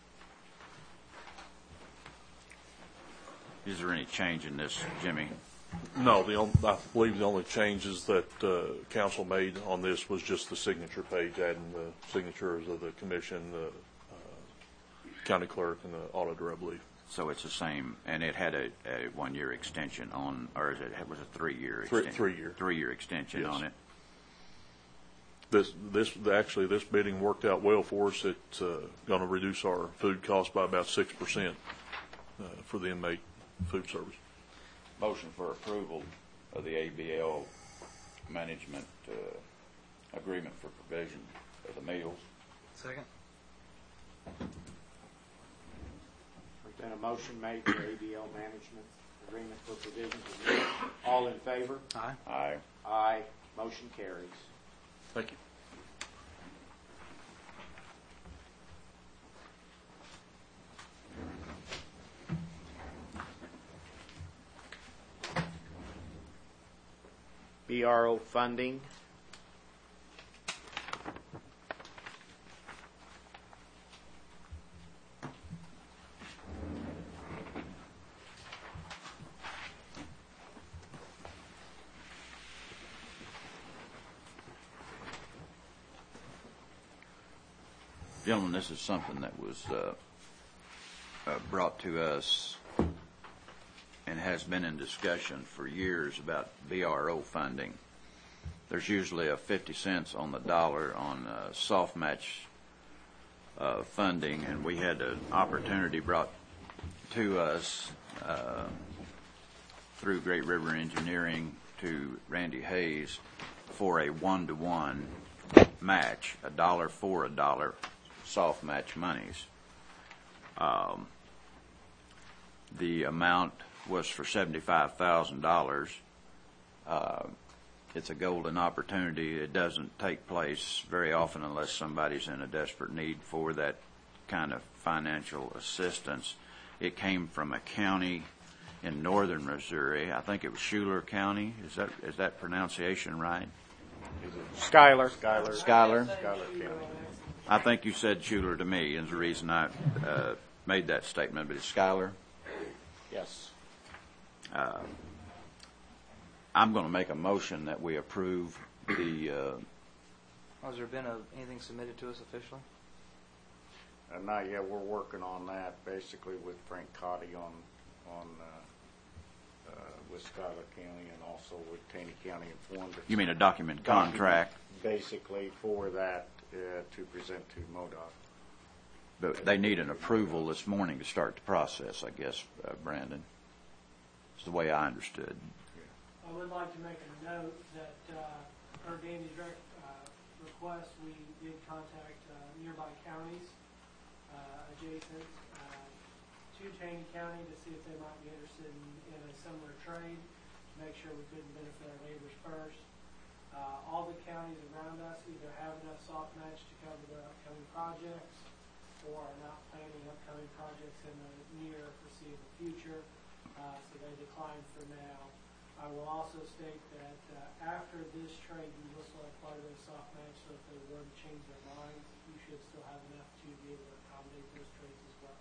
Speaker 4: Is there any change in this, Jimmy?
Speaker 5: No, the only, I believe the only changes that uh, council made on this was just the signature page, adding the signatures of the commission, the uh, county clerk, and the auditor, I believe.
Speaker 4: So it's the same, and it had a, a one-year extension on, or is it, it was a three-year
Speaker 5: Three-
Speaker 4: extension?
Speaker 5: three-year.
Speaker 4: Three-year extension
Speaker 5: Yes.
Speaker 4: on it.
Speaker 5: This, this, actually, this bidding worked out well for us. It's uh, going to reduce our food costs by about six percent uh, for the inmate food service.
Speaker 4: Motion for approval of the A B L management uh, agreement for provision of the meals.
Speaker 2: Second.
Speaker 1: There's been a motion made for A B L management agreement for provisions of meals. All in favor?
Speaker 2: Aye.
Speaker 4: Aye.
Speaker 1: Aye. Motion carries.
Speaker 5: Thank you.
Speaker 1: B R O funding.
Speaker 4: Gentlemen, this is something that was uh, uh, brought to us and has been in discussion for years about B R O funding. There's usually a fifty cents on the dollar on uh, soft match uh, funding, and we had an opportunity brought to us uh, through Great River Engineering to Randy Hayes for a one-to-one match, a dollar for a dollar soft match monies. Um, the amount was for seventy-five thousand dollars. Uh, it's a golden opportunity. It doesn't take place very often unless somebody's in a desperate need for that kind of financial assistance. It came from a county in northern Missouri. I think it was Schuyler County. Is that is that pronunciation right?
Speaker 1: Schuyler. Schuyler.
Speaker 4: Schuyler?
Speaker 1: Schuyler County.
Speaker 4: I think you said Schuyler to me, is the reason I uh, made that statement, but it's Schuyler.
Speaker 1: Yes.
Speaker 4: Uh, I'm going to make a motion that we approve the, uh,
Speaker 2: Has there been a, anything submitted to us officially?
Speaker 1: Uh, not yet. We're working on that, basically with Frank Cotty on on uh, uh, with Schuyler County and also with Taney County informed. us.
Speaker 4: you mean a document contract,
Speaker 1: Basically for that uh, to present to MoDOT.
Speaker 4: but they need an approval this morning to start the process, I guess, uh, Brandon. It's the way I understood.
Speaker 6: I would like to make a note that, uh, per Danny's rec- uh, request, we did contact uh, nearby counties uh, adjacent uh, to Taney County to see if they might be interested in, in a similar trade, to make sure we couldn't benefit our neighbors first. Uh, all the counties around us either have enough soft match to cover their upcoming projects or are not planning upcoming projects in the near foreseeable future, uh, so they declined for now. I will also state that uh, after this trade, we will still have part of those soft match, so if they were to change their minds, you should still have enough to be able to accommodate those trades as well.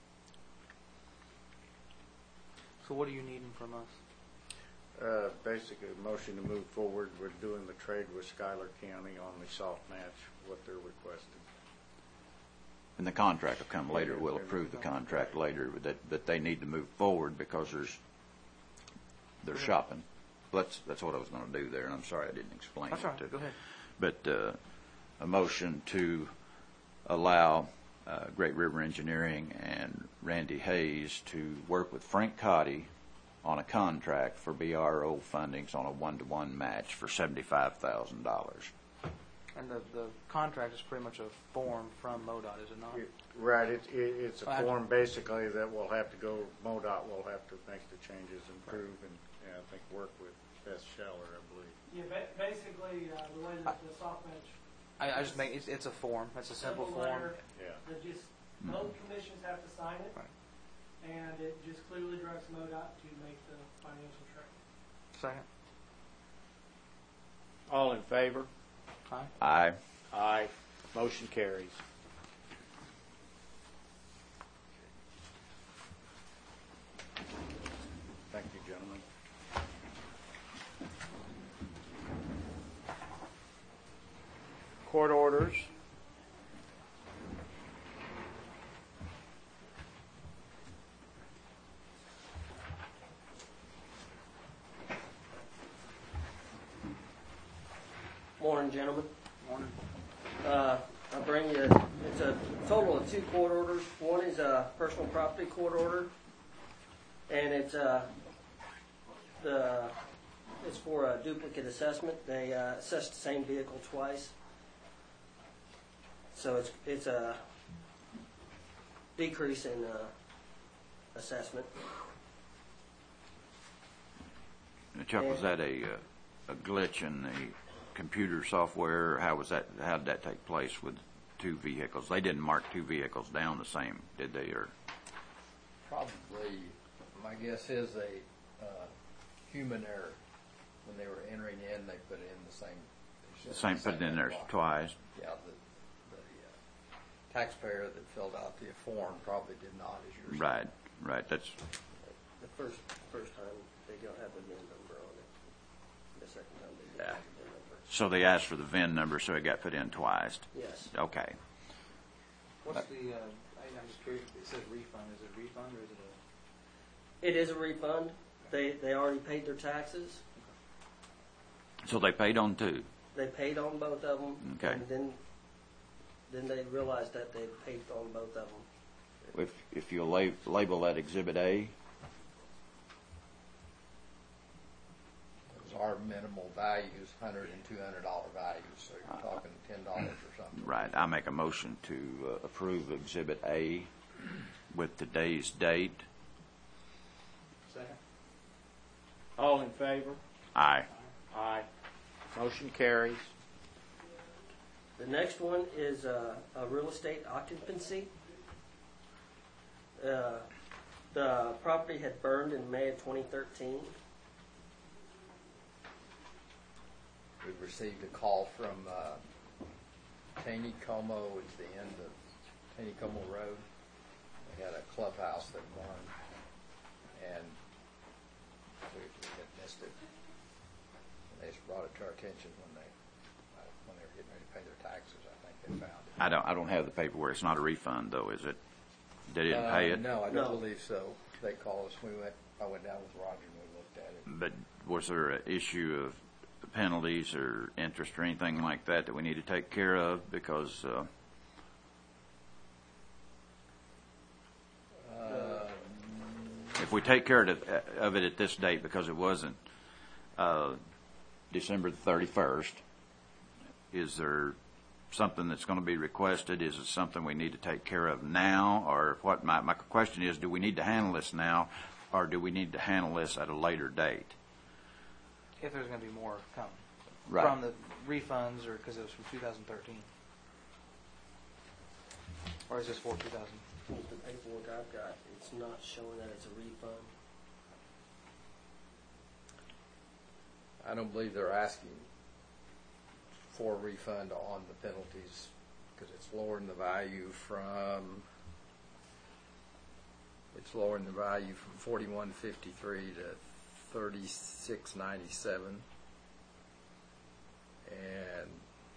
Speaker 2: So what are you needing from us?
Speaker 1: Uh, basically, a motion to move forward. We're doing the trade with Schuyler County on the soft match, what they're requesting.
Speaker 4: And the contract will come later. We'll approve the contract later, but that, but they need to move forward because there's, they're shopping. That's, that's what I was going to do there, and I'm sorry I didn't explain
Speaker 2: That's
Speaker 4: it.
Speaker 2: all right.
Speaker 4: to-
Speaker 2: Go ahead.
Speaker 4: But uh, a motion to allow uh, Great River Engineering and Randy Hayes to work with Frank Cotty on a contract for B R O fundings on a one-to-one match for seventy-five thousand dollars.
Speaker 2: And the, the contract is pretty much a form from MoDOT, is it not?
Speaker 1: It- Right, it, it, it's a
Speaker 2: I-
Speaker 1: form basically that will have to go, MoDOT will have to make the changes, improve, and, and I think work with Beth Scheller, I believe.
Speaker 6: Yeah, ba- basically, uh, the way that the soft match.
Speaker 2: I, I just make, it's, it's a form. It's a simple form.
Speaker 6: letter
Speaker 1: Yeah.
Speaker 6: that just, both commissions have to sign it,
Speaker 2: Right.
Speaker 6: and it just clearly directs MoDOT to make the financial trade.
Speaker 2: Second.
Speaker 1: All in favor?
Speaker 2: Aye.
Speaker 4: Aye.
Speaker 1: Aye. Motion carries. Thank you, gentlemen. court orders.
Speaker 7: Morning, gentlemen.
Speaker 2: Morning.
Speaker 7: Uh, I bring you, it's a total of two court orders. One is a personal property court order, and it's uh, the it's for a duplicate assessment. They uh, assessed the same vehicle twice, so it's it's a decrease in uh, assessment.
Speaker 4: Chuck, was that a, uh, a glitch in the computer software? How was that? How did that take place with two vehicles? They didn't mark two vehicles down the same, did they? Or
Speaker 8: Probably, my guess is a uh, human error. When they were entering in, they put in the same.
Speaker 4: the same put it in there
Speaker 8: block.
Speaker 4: twice?
Speaker 8: Yeah, the, the uh, taxpayer that filled out the form probably did not, as you're saying.
Speaker 4: Right, right. That's
Speaker 7: The first first time they don't have the V I N number on it. The second time they do
Speaker 4: Yeah.
Speaker 7: have the V I N number.
Speaker 4: so they asked for the V I N number, so it got put in twice.
Speaker 7: Yes.
Speaker 4: Okay.
Speaker 2: What's the, uh, I- I'm just curious, it says refund, is it a refund or is it a?
Speaker 7: It is a refund. They they already paid their taxes.
Speaker 4: So they paid on two.
Speaker 7: They paid on both of them.
Speaker 4: Okay.
Speaker 7: And then, then they realized that they paid on both of them.
Speaker 4: If if you lab, label that Exhibit A,
Speaker 8: Those are minimal values, hundred and two hundred dollar values, so you're talking ten dollars or something.
Speaker 4: right, I make a motion to uh, approve Exhibit A with today's date.
Speaker 2: Second.
Speaker 1: All in favor?
Speaker 4: Aye.
Speaker 1: Aye. Motion carries.
Speaker 7: The next one is uh, a real estate occupancy. Uh, the property had burned in May of twenty thirteen.
Speaker 8: We received a call from uh, Taney Como, it's the end of Taney Como Road. They had a clubhouse that burned, and we, we had missed it. And they just brought it to our attention when they uh, when they were getting ready to pay their taxes. I think they found it.
Speaker 4: I don't I don't have the paperwork. It's not a refund, though, is it? They didn't pay
Speaker 8: Uh,
Speaker 4: it.
Speaker 8: No, I
Speaker 7: No.
Speaker 8: don't believe so. They called us. We went. I went down with Roger and we looked at it.
Speaker 4: But was there an issue of penalties or interest or anything like that that we need to take care of? Because uh,
Speaker 8: Uh,
Speaker 4: if we take care of, of it at this date, because it wasn't uh, December the thirty-first, is there something that's going to be requested? Is it something we need to take care of now? Or what? My, my question is, do we need to handle this now, or do we need to handle this at a later date?
Speaker 2: If there's gonna be more coming.
Speaker 4: Right.
Speaker 2: From the refunds, or, because it was from two thousand thirteen. Or is this for two thousand?
Speaker 7: The paperwork I've got, it's not showing that it's a refund.
Speaker 8: I don't believe they're asking for a refund on the penalties because it's lowering the value from it's lowering the value from forty-one fifty-three to thirty-six ninety-seven, and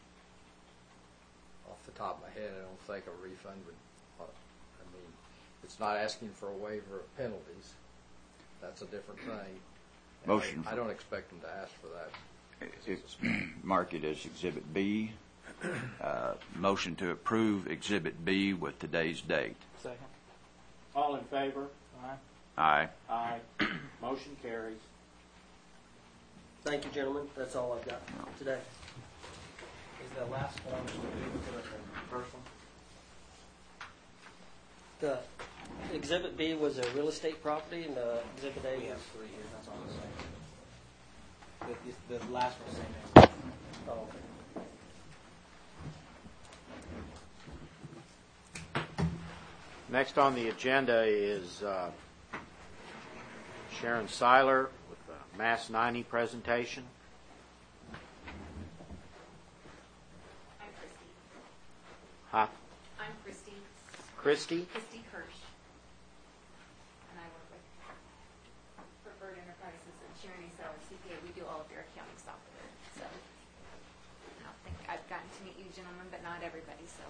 Speaker 8: off the top of my head, I don't think a refund would. I mean, it's not asking for a waiver of penalties. That's a different thing. And
Speaker 4: Motion
Speaker 8: I, I
Speaker 4: for-
Speaker 8: don't expect them to ask for that.
Speaker 4: If, mark it as Exhibit B. Uh, motion to approve Exhibit B with today's date.
Speaker 2: Second.
Speaker 1: All in favor?
Speaker 2: Aye.
Speaker 4: Aye.
Speaker 1: Aye. Motion carries.
Speaker 7: Thank you, gentlemen. That's all I've got today.
Speaker 2: Is the last form to the first one?
Speaker 7: The Exhibit B was a real estate property, and the Exhibit A
Speaker 2: We have
Speaker 7: was.
Speaker 2: three here, that's all I'm saying. The, the last one's the same name.
Speaker 7: Oh, okay.
Speaker 1: Next on the agenda is uh, Sharon Seiler with the Mass ninety presentation.
Speaker 9: I'm Christy.
Speaker 1: Huh?
Speaker 9: I'm Christy.
Speaker 1: Christy?
Speaker 9: Christy Kirsch. And I work with Preferred Enterprises and Sharon Seller C P A. We do all of your accounting software. So I don't think I've gotten to to meet you gentlemen, but not everybody, so.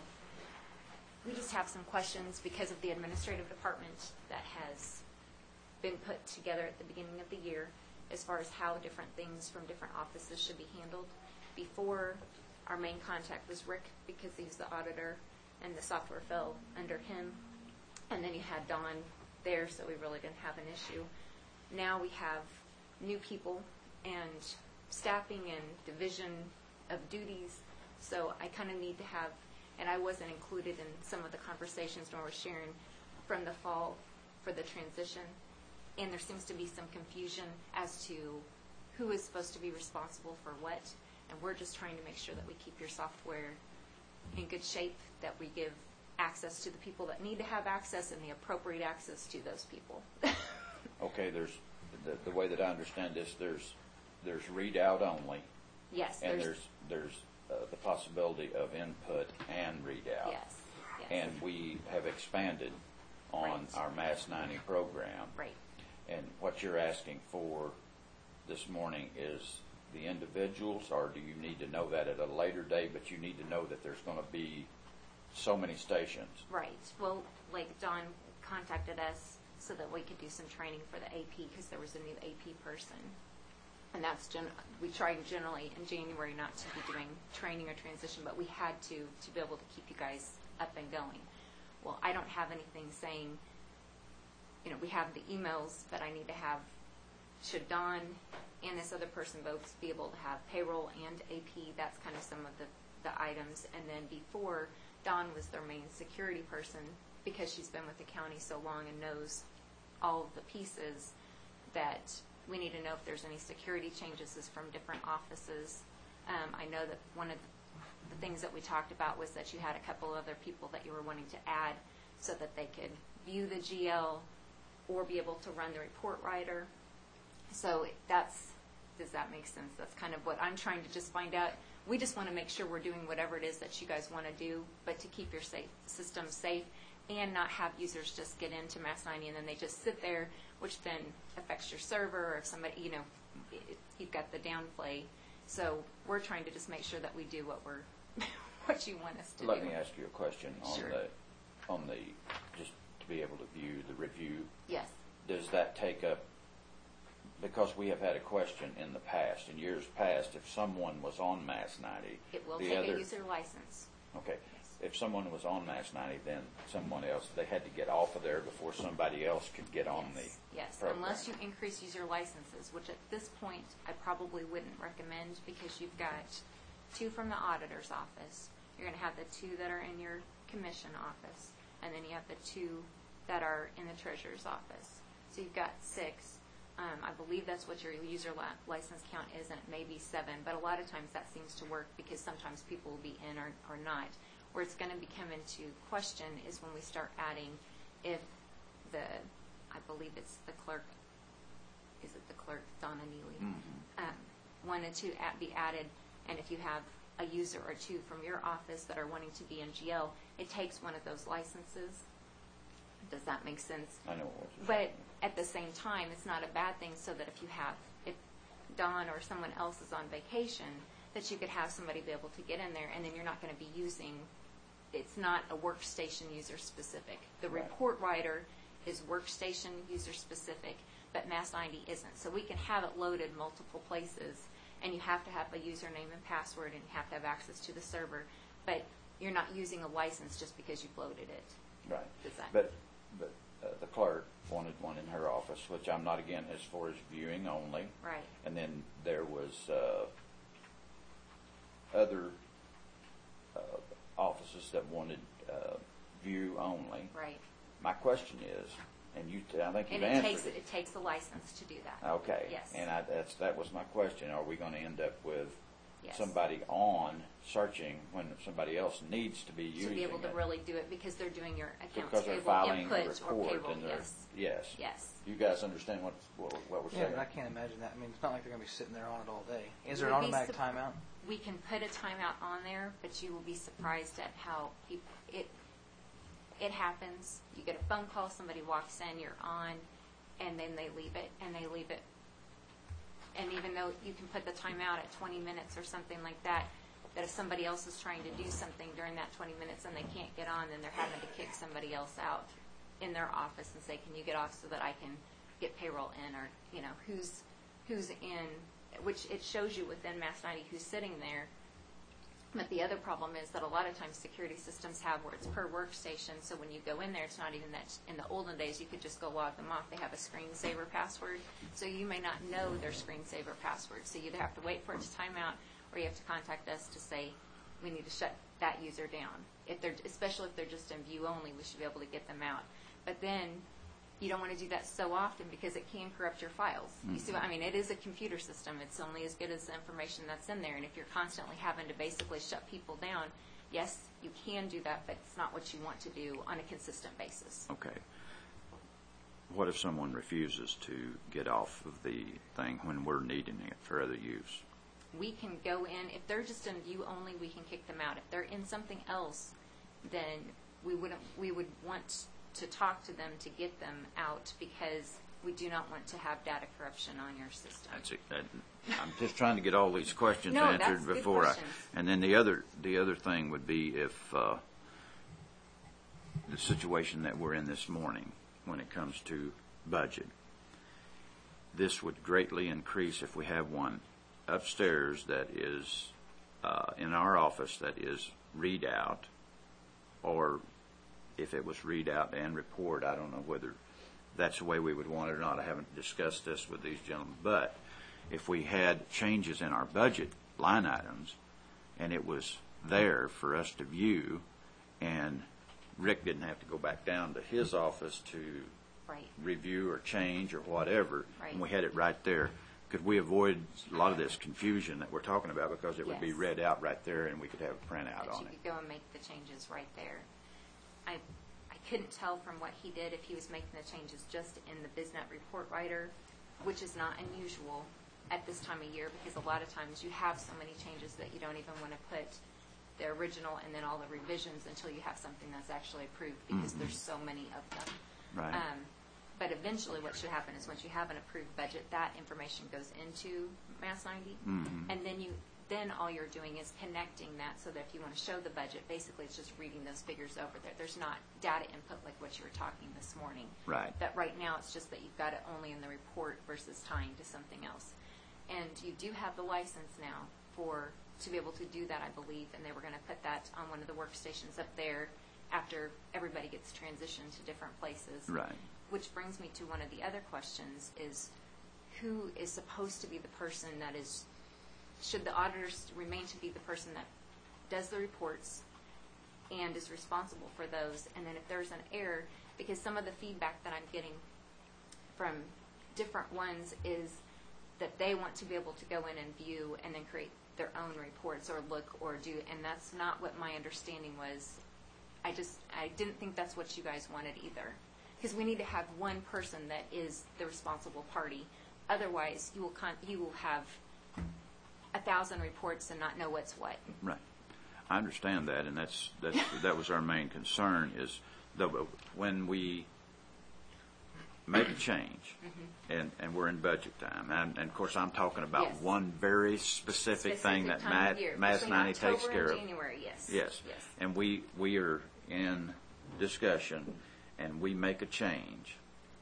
Speaker 9: We just have some questions because of the administrative department that has been put together at the beginning of the year as far as how different things from different offices should be handled. Before, our main contact was Rick because he's the auditor and the software fell under him. And then you had Dawn there, so we really didn't have an issue. Now we have new people and staffing and division of duties, so I kind of need to have, and I wasn't included in some of the conversations nor was Sharon from the fall for the transition, and there seems to be some confusion as to who is supposed to be responsible for what, and we're just trying to make sure that we keep your software in good shape, that we give access to the people that need to have access and the appropriate access to those people.
Speaker 4: Okay, there's, the, the way that I understand this, there's, there's readout only.
Speaker 9: Yes.
Speaker 4: And
Speaker 9: there's,
Speaker 4: there's, there's uh, the possibility of input and readout.
Speaker 9: yes, yes.
Speaker 4: And we have expanded on
Speaker 9: Right.
Speaker 4: our Mass ninety program.
Speaker 9: Right.
Speaker 4: And what you're asking for this morning is the individuals, or do you need to know that at a later date, but you need to know that there's going to be so many stations?
Speaker 9: Right. Well, like Dawn contacted us so that we could do some training for the A P because there was a new A P person. And that's gen- we tried generally in January not to be doing training or transition, but we had to to be able to keep you guys up and going. Well, I don't have anything saying, you know, we have the emails, but I need to have, should Dawn and this other person both be able to have payroll and A P? That's kind of some of the, the items. And then before, Dawn was their main security person because she's been with the county so long and knows all of the pieces that we need to know if there's any security changes is from different offices. Um, I know that one of the things that we talked about was that you had a couple other people that you were wanting to add so that they could view the G L or be able to run the report writer. So that's, does that make sense? That's kind of what I'm trying to just find out. We just want to make sure we're doing whatever it is that you guys want to do, but to keep your safe, system safe and not have users just get into Mass ninety and then they just sit there, which then affects your server, or if somebody, you know, it, you've got the downplay. So we're trying to just make sure that we do what we're, what you want us to
Speaker 4: Let
Speaker 9: do.
Speaker 4: me ask you a question on
Speaker 9: Sure.
Speaker 4: the, on the, just to be able to view the review.
Speaker 9: Yes.
Speaker 4: Does that take up, because we have had a question in the past, in years past, if someone was on Mass ninety,
Speaker 9: It will
Speaker 4: the
Speaker 9: take
Speaker 4: other,
Speaker 9: a user license.
Speaker 4: okay, if someone was on Mass ninety, then someone else, they had to get off of there before somebody else could get on the
Speaker 9: Yes, yes.
Speaker 4: program.
Speaker 9: Unless you increase user licenses, which at this point I probably wouldn't recommend because you've got two from the auditor's office. You're going to have the two that are in your commission office, and then you have the two that are in the treasurer's office. So you've got six. Um, I believe that's what your user li- license count is, and it may be seven, but a lot of times that seems to work because sometimes people will be in or, or not. Where it's going to become into question is when we start adding if the, I believe it's the clerk, is it the clerk, Donna Neely,
Speaker 4: Mhm.
Speaker 9: um, wanted to add, be added, and if you have a user or two from your office that are wanting to be in G L, it takes one of those licenses. Does that make sense?
Speaker 4: I know what you're
Speaker 9: But
Speaker 4: saying.
Speaker 9: at the same time, it's not a bad thing so that if you have, if Dawn or someone else is on vacation, that you could have somebody be able to get in there, and then you're not going to be using, it's not a workstation user specific. The
Speaker 4: Right.
Speaker 9: report writer is workstation user specific, but Mass ninety isn't. So we can have it loaded multiple places, and you have to have a username and password, and you have to have access to the server, but you're not using a license just because you've loaded it.
Speaker 4: Right.
Speaker 9: Does that-
Speaker 4: But, but uh, the clerk wanted one in her office, which I'm not again as far as viewing only.
Speaker 9: Right.
Speaker 4: And then there was uh, other uh, offices that wanted uh, view only.
Speaker 9: Right.
Speaker 4: My question is, and you, I think
Speaker 9: And
Speaker 4: you've
Speaker 9: it
Speaker 4: answered
Speaker 9: takes, it takes a license to do that.
Speaker 4: Okay.
Speaker 9: Yes.
Speaker 4: And I, that's, that was my question. Are we going to end up with
Speaker 9: Yes.
Speaker 4: somebody on searching when somebody else needs to be
Speaker 9: To
Speaker 4: using
Speaker 9: be able to
Speaker 4: it?
Speaker 9: really do it because they're doing your accounts
Speaker 4: Because they're
Speaker 9: payable
Speaker 4: filing the
Speaker 9: input or
Speaker 4: report
Speaker 9: payroll,
Speaker 4: and they're,
Speaker 9: yes.
Speaker 4: yes.
Speaker 9: Yes.
Speaker 4: You guys understand what, what what we're
Speaker 2: Yeah,
Speaker 4: saying?
Speaker 2: but I can't imagine that. I mean, it's not like they're going to be sitting there on it all day. Is there
Speaker 9: You
Speaker 2: an
Speaker 9: would be
Speaker 2: automatic
Speaker 9: sup-
Speaker 2: timeout?
Speaker 9: We can put a timeout on there, but you will be surprised at how peop it it happens. You get a phone call, somebody walks in, you're on, and then they leave it, and they leave it. And even though you can put the timeout at twenty minutes or something like that, that if somebody else is trying to do something during that twenty minutes and they can't get on, then they're having to kick somebody else out in their office and say, can you get off so that I can get payroll in, or, you know, who's who's in, which it shows you within Mass ninety who's sitting there. But the other problem is that a lot of times security systems have where it's per workstation, so when you go in there, it's not even that. In the olden days, you could just go log them off. They have a screensaver password, so you may not know their screensaver password. So you either have to wait for it to time out, or you have to contact us to say, we need to shut that user down. If they're, especially if they're just in view only, we should be able to get them out. But then you don't want to do that so often because it can corrupt your files. Mm-hmm. You see what I mean? It is a computer system. It's only as good as the information that's in there. And if you're constantly having to basically shut people down, yes, you can do that, but it's not what you want to do on a consistent basis.
Speaker 4: Okay. What if someone refuses to get off of the thing when we're needing it for other use?
Speaker 9: We can go in. If they're just in view only, we can kick them out. If they're in something else, then we wouldn't. We would want to talk to them to get them out, because we do not want to have data corruption on your system.
Speaker 4: That's it. That, I'm just trying to get all these questions
Speaker 9: no,
Speaker 4: answered
Speaker 9: that's good
Speaker 4: before
Speaker 9: questions.
Speaker 4: I. And then the other the other thing would be if uh, the situation that we're in this morning, when it comes to budget, this would greatly increase if we have one upstairs that is uh, in our office that is readout, or if it was readout and report. I don't know whether that's the way we would want it or not. I haven't discussed this with these gentlemen. But if we had changes in our budget line items and it was there for us to view, and Rick didn't have to go back down to his office to
Speaker 9: right.
Speaker 4: review or change or whatever,
Speaker 9: right.
Speaker 4: and we had it right there, could we avoid a lot of this confusion that we're talking about, because it would
Speaker 9: yes.
Speaker 4: be read out right there and we could have a printout
Speaker 9: but
Speaker 4: on
Speaker 9: you
Speaker 4: it?
Speaker 9: could go and make the changes right there. I I couldn't tell from what he did if he was making the changes just in the BizNet report writer, which is not unusual at this time of year, because a lot of times you have so many changes that you don't even want to put the original and then all the revisions until you have something that's actually approved, because mm-hmm. there's so many of them.
Speaker 4: Right.
Speaker 9: Um, but eventually what should happen is once you have an approved budget, that information goes into Mass ninety,
Speaker 4: mm-hmm.
Speaker 9: and then you then all you're doing is connecting that, so that if you want to show the budget, basically it's just reading those figures over there. There's not data input like what you were talking this morning.
Speaker 4: Right.
Speaker 9: That right now it's just that you've got it only in the report versus tying to something else. And you do have the license now for to be able to do that, I believe, and they were going to put that on one of the workstations up there after everybody gets transitioned to different places.
Speaker 4: Right.
Speaker 9: Which brings me to one of the other questions is, who is supposed to be the person that is, should the auditors remain to be the person that does the reports and is responsible for those? And then if there's an error, because some of the feedback that I'm getting from different ones is that they want to be able to go in and view and then create their own reports or look or do, and that's not what my understanding was. I just, I didn't think that's what you guys wanted either. Because we need to have one person that is the responsible party. Otherwise, you will con- you will have a thousand reports and not know what's what.
Speaker 4: Right. I understand that, and that's, that's that was our main concern, is that when we make a change, mm-hmm. and, and we're in budget time, and, and of course I'm talking about
Speaker 9: yes.
Speaker 4: one very specific,
Speaker 9: specific
Speaker 4: thing that Matt, Mass ninety takes care of.
Speaker 9: January, yes.
Speaker 4: Yes.
Speaker 9: Yes.
Speaker 4: And we, we are in discussion, and we make a change.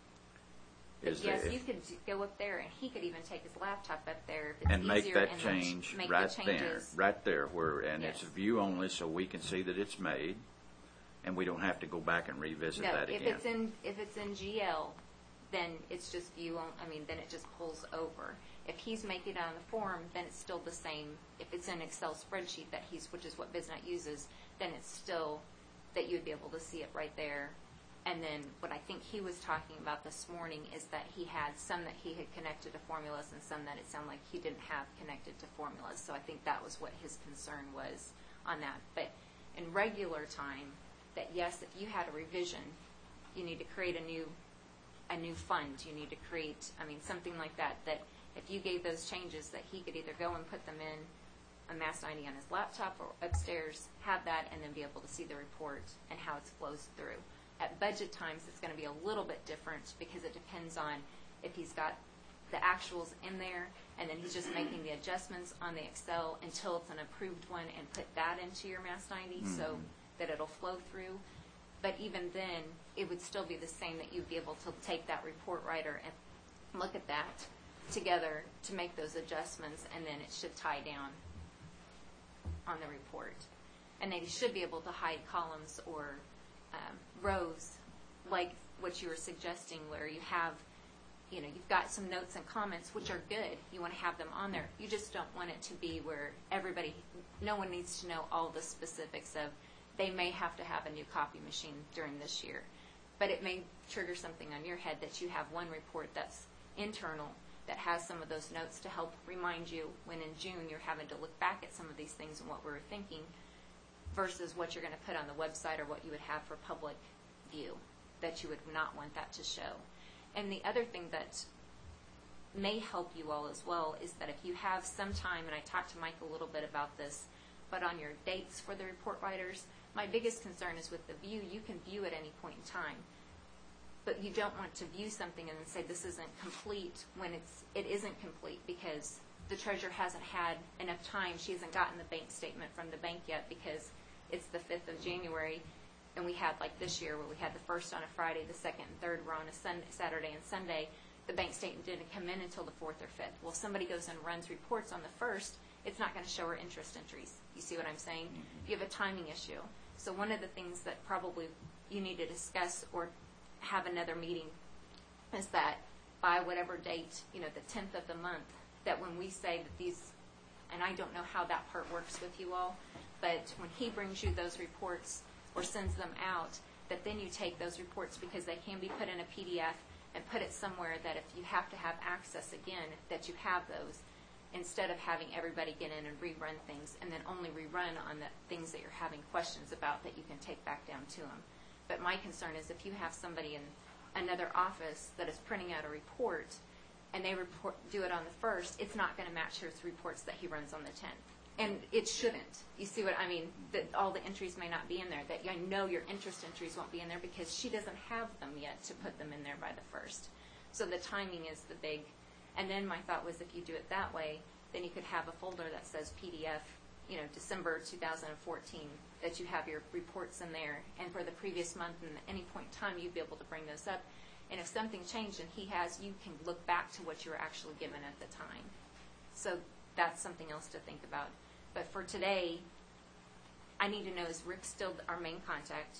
Speaker 9: But
Speaker 4: Is
Speaker 9: yes,
Speaker 4: there,
Speaker 9: you could go up there, and he could even take his laptop up there if it's
Speaker 4: and make
Speaker 9: easier,
Speaker 4: that
Speaker 9: and
Speaker 4: change
Speaker 9: make
Speaker 4: right
Speaker 9: the
Speaker 4: there,
Speaker 9: changes.
Speaker 4: right there, where, and
Speaker 9: Yes.
Speaker 4: it's view only, so we can see that it's made, and we don't have to go back and revisit
Speaker 9: No,
Speaker 4: that
Speaker 9: if
Speaker 4: again.
Speaker 9: it's in if it's in G L, then it's just view on. I mean, then it just pulls over. If he's making it on the form, then it's still the same. If it's an Excel spreadsheet that he's, which is what BizNet uses, then it's still that you'd be able to see it right there. And then what I think he was talking about this morning is that he had some that he had connected to formulas and some that it sounded like he didn't have connected to formulas. So I think that was what his concern was on that. But in regular time, that yes, if you had a revision, you need to create a new a new fund. You need to create, I mean, something like that, that if you gave those changes, that he could either go and put them in a Mass ninety on his laptop or upstairs, have that, and then be able to see the report and how it flows through. At budget times, it's going to be a little bit different because it depends on if he's got the actuals in there, and then he's just making the adjustments on the Excel until it's an approved one and put that into your Mass ninety so that it'll flow through. But even then, it would still be the same, that you'd be able to take that report writer and look at that together to make those adjustments, and then it should tie down on the report. And then you should be able to hide columns or um, rows, like what you were suggesting, where you have, you know, you've got some notes and comments, which are good. You want to have them on there. You just don't want it to be where everybody, no one needs to know all the specifics of, they may have to have a new copy machine during this year. But it may trigger something on your head that you have one report that's internal that has some of those notes to help remind you when in June you're having to look back at some of these things and what we were thinking versus what you're going to put on the website or what you would have for public view, that you would not want that to show. And the other thing that may help you all as well is that if you have some time, and I talked to Mike a little bit about this, but on your dates for the report writers, my biggest concern is with the view. You can view at any point in time, but you don't want to view something and then say this isn't complete when it's it isn't complete because the treasurer hasn't had enough time. She hasn't gotten the bank statement from the bank yet because it's the fifth of January, and we had, like this year, where we had the first on a Friday, the second and third were on a Sunday, Saturday and Sunday. The bank statement didn't come in until the fourth or fifth. Well, somebody goes and runs reports on the first, it's not going to show her interest entries. You see what I'm saying? Mm-hmm. You have a timing issue. So one of the things that probably you need to discuss or have another meeting is that by whatever date, you know, the tenth of the month, that when we say that these, and I don't know how that part works with you all, but when he brings you those reports or sends them out, that then you take those reports, because they can be put in a P D F, and put it somewhere that if you have to have access again, that you have those, instead of having everybody get in and rerun things, and then only rerun on the things that you're having questions about that you can take back down to them. But my concern is if you have somebody in another office that is printing out a report, and they report, do it on the first, it's not going to match his reports that he runs on the tenth. And it shouldn't. You see what I mean? That all the entries may not be in there. That I know your interest entries won't be in there because she doesn't have them yet to put them in there by the first. So the timing is the big. And then my thought was, if you do it that way, then you could have a folder that says P D F, you know, December two thousand fourteen, that you have your reports in there. And for the previous month and at any point in time, you'd be able to bring those up. And if something changed and he has, you can look back to what you were actually given at the time. So that's something else to think about. But for today, I need to know, is Rick still our main contact?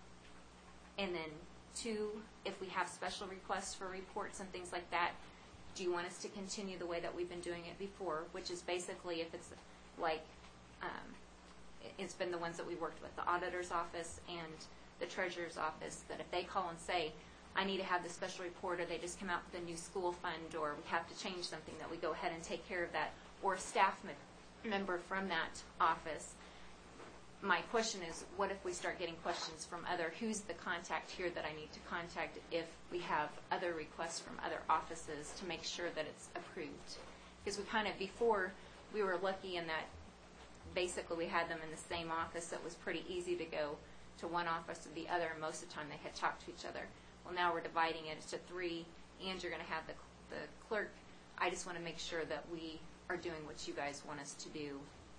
Speaker 9: And then two, if we have special requests for reports and things like that, do you want us to continue the way that we've been doing it before, which is basically if it's like, um, it's been the ones that we worked with, the auditor's office and the treasurer's office, that if they call and say, I need to have the special report, or they just come out with a new school fund, or we have to change something, that we go ahead and take care of that, or a staff member member from that office. My question is, what if we start getting questions from other, who's the contact here that I need to contact if we have other requests from other offices to make sure that it's approved? Because we kind of, before, we were lucky in that basically we had them in the same office, so it was pretty easy to go to one office or the other, and most of the time they had talked to each other. Well, now we're dividing it to three, and you're going to have the, the clerk. I just want to make sure that we are doing what you guys want us to do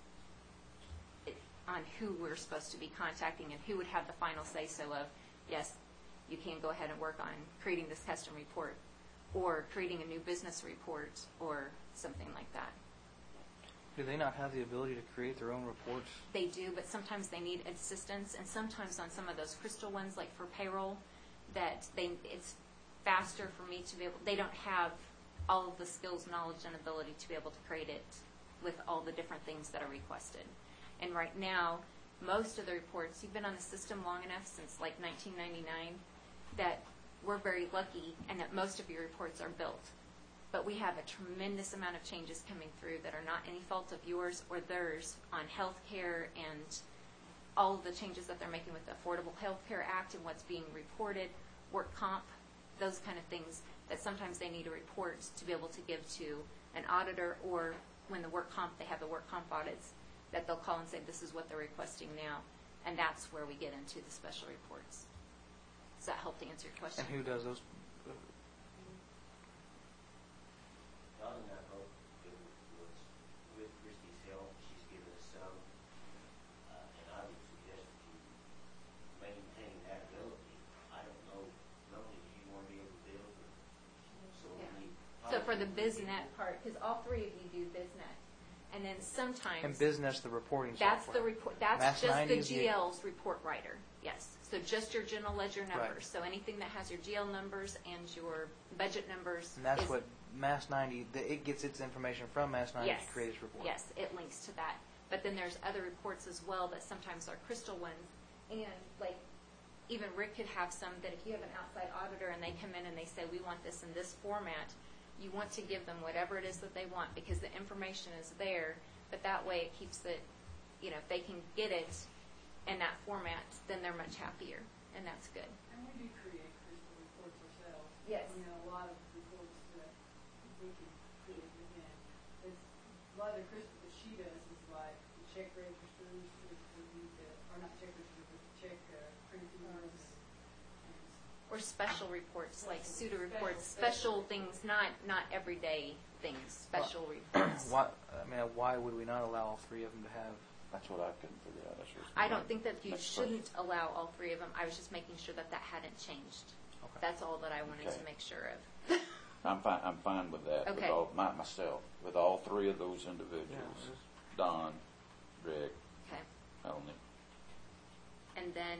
Speaker 9: on who we're supposed to be contacting and who would have the final say-so of, yes, you can go ahead and work on creating this custom report or creating a new business report or something like that.
Speaker 2: Do they not have the ability to create their own reports?
Speaker 9: They do, but sometimes they need assistance, and sometimes on some of those crystal ones, like for payroll, that they it's faster for me to be able, they don't have all of the skills, knowledge, and ability to be able to create it with all the different things that are requested. And right now, most of the reports, you've been on the system long enough, since like nineteen ninety-nine, that we're very lucky and that most of your reports are built. But we have a tremendous amount of changes coming through that are not any fault of yours or theirs on health care and all of the changes that they're making with the Affordable Health Care Act and what's being reported, work comp, those kind of things, that sometimes they need a report to be able to give to an auditor, or when the work comp, they have the work comp audits, that they'll call and say this is what they're requesting now, and that's where we get into the special reports. Does that help to answer your question?
Speaker 2: And who does those?
Speaker 9: for the BizNet part, because all three of you do BizNet. And then sometimes.
Speaker 2: And BizNet's the reporting
Speaker 9: That's
Speaker 2: software.
Speaker 9: the report, that's
Speaker 2: Mass
Speaker 9: just
Speaker 2: ninety
Speaker 9: the
Speaker 2: is the-
Speaker 9: G L's report writer, yes. So just your general ledger numbers.
Speaker 2: Right.
Speaker 9: So anything that has your G L numbers and your budget numbers.
Speaker 2: And that's
Speaker 9: is-
Speaker 2: what Mass ninety, the, it gets its information from Mass ninety
Speaker 9: Yes.
Speaker 2: to create its report.
Speaker 9: Yes, it links to that. But then there's other reports as well that sometimes are crystal ones. And like, even Rick could have some that if you have an outside auditor and they come in and they say, we want this in this format, you want to give them whatever it is that they want because the information is there. But that way it keeps it, you know, if they can get it in that format, then they're much happier. And that's good.
Speaker 10: And we do create crystal reports ourselves.
Speaker 9: Yes.
Speaker 10: You know, a lot of reports that we can create again. It's, a lot of the crystal that she does is like the check registers, for you to, or not check registers, but check uh, printing runs.
Speaker 9: Or special reports, like
Speaker 10: Special-
Speaker 9: pseudo reports,
Speaker 10: special-
Speaker 9: special things, not not everyday things, special reports.
Speaker 2: Why, I mean, why would we not allow all three of them to have?
Speaker 4: That's what I couldn't figure out. That's what's-
Speaker 9: I don't think that you
Speaker 4: Next
Speaker 9: shouldn't allow all three of them. I was just making sure that that hadn't changed.
Speaker 2: Okay.
Speaker 9: That's all that I wanted
Speaker 4: Okay.
Speaker 9: to make sure of.
Speaker 4: I'm fine, I'm fine with that, with
Speaker 9: Okay.
Speaker 4: all, my, myself, with all three of those individuals.
Speaker 2: Yeah, just-
Speaker 4: Don, Rick,
Speaker 9: Okay.
Speaker 4: Melanie.
Speaker 9: And then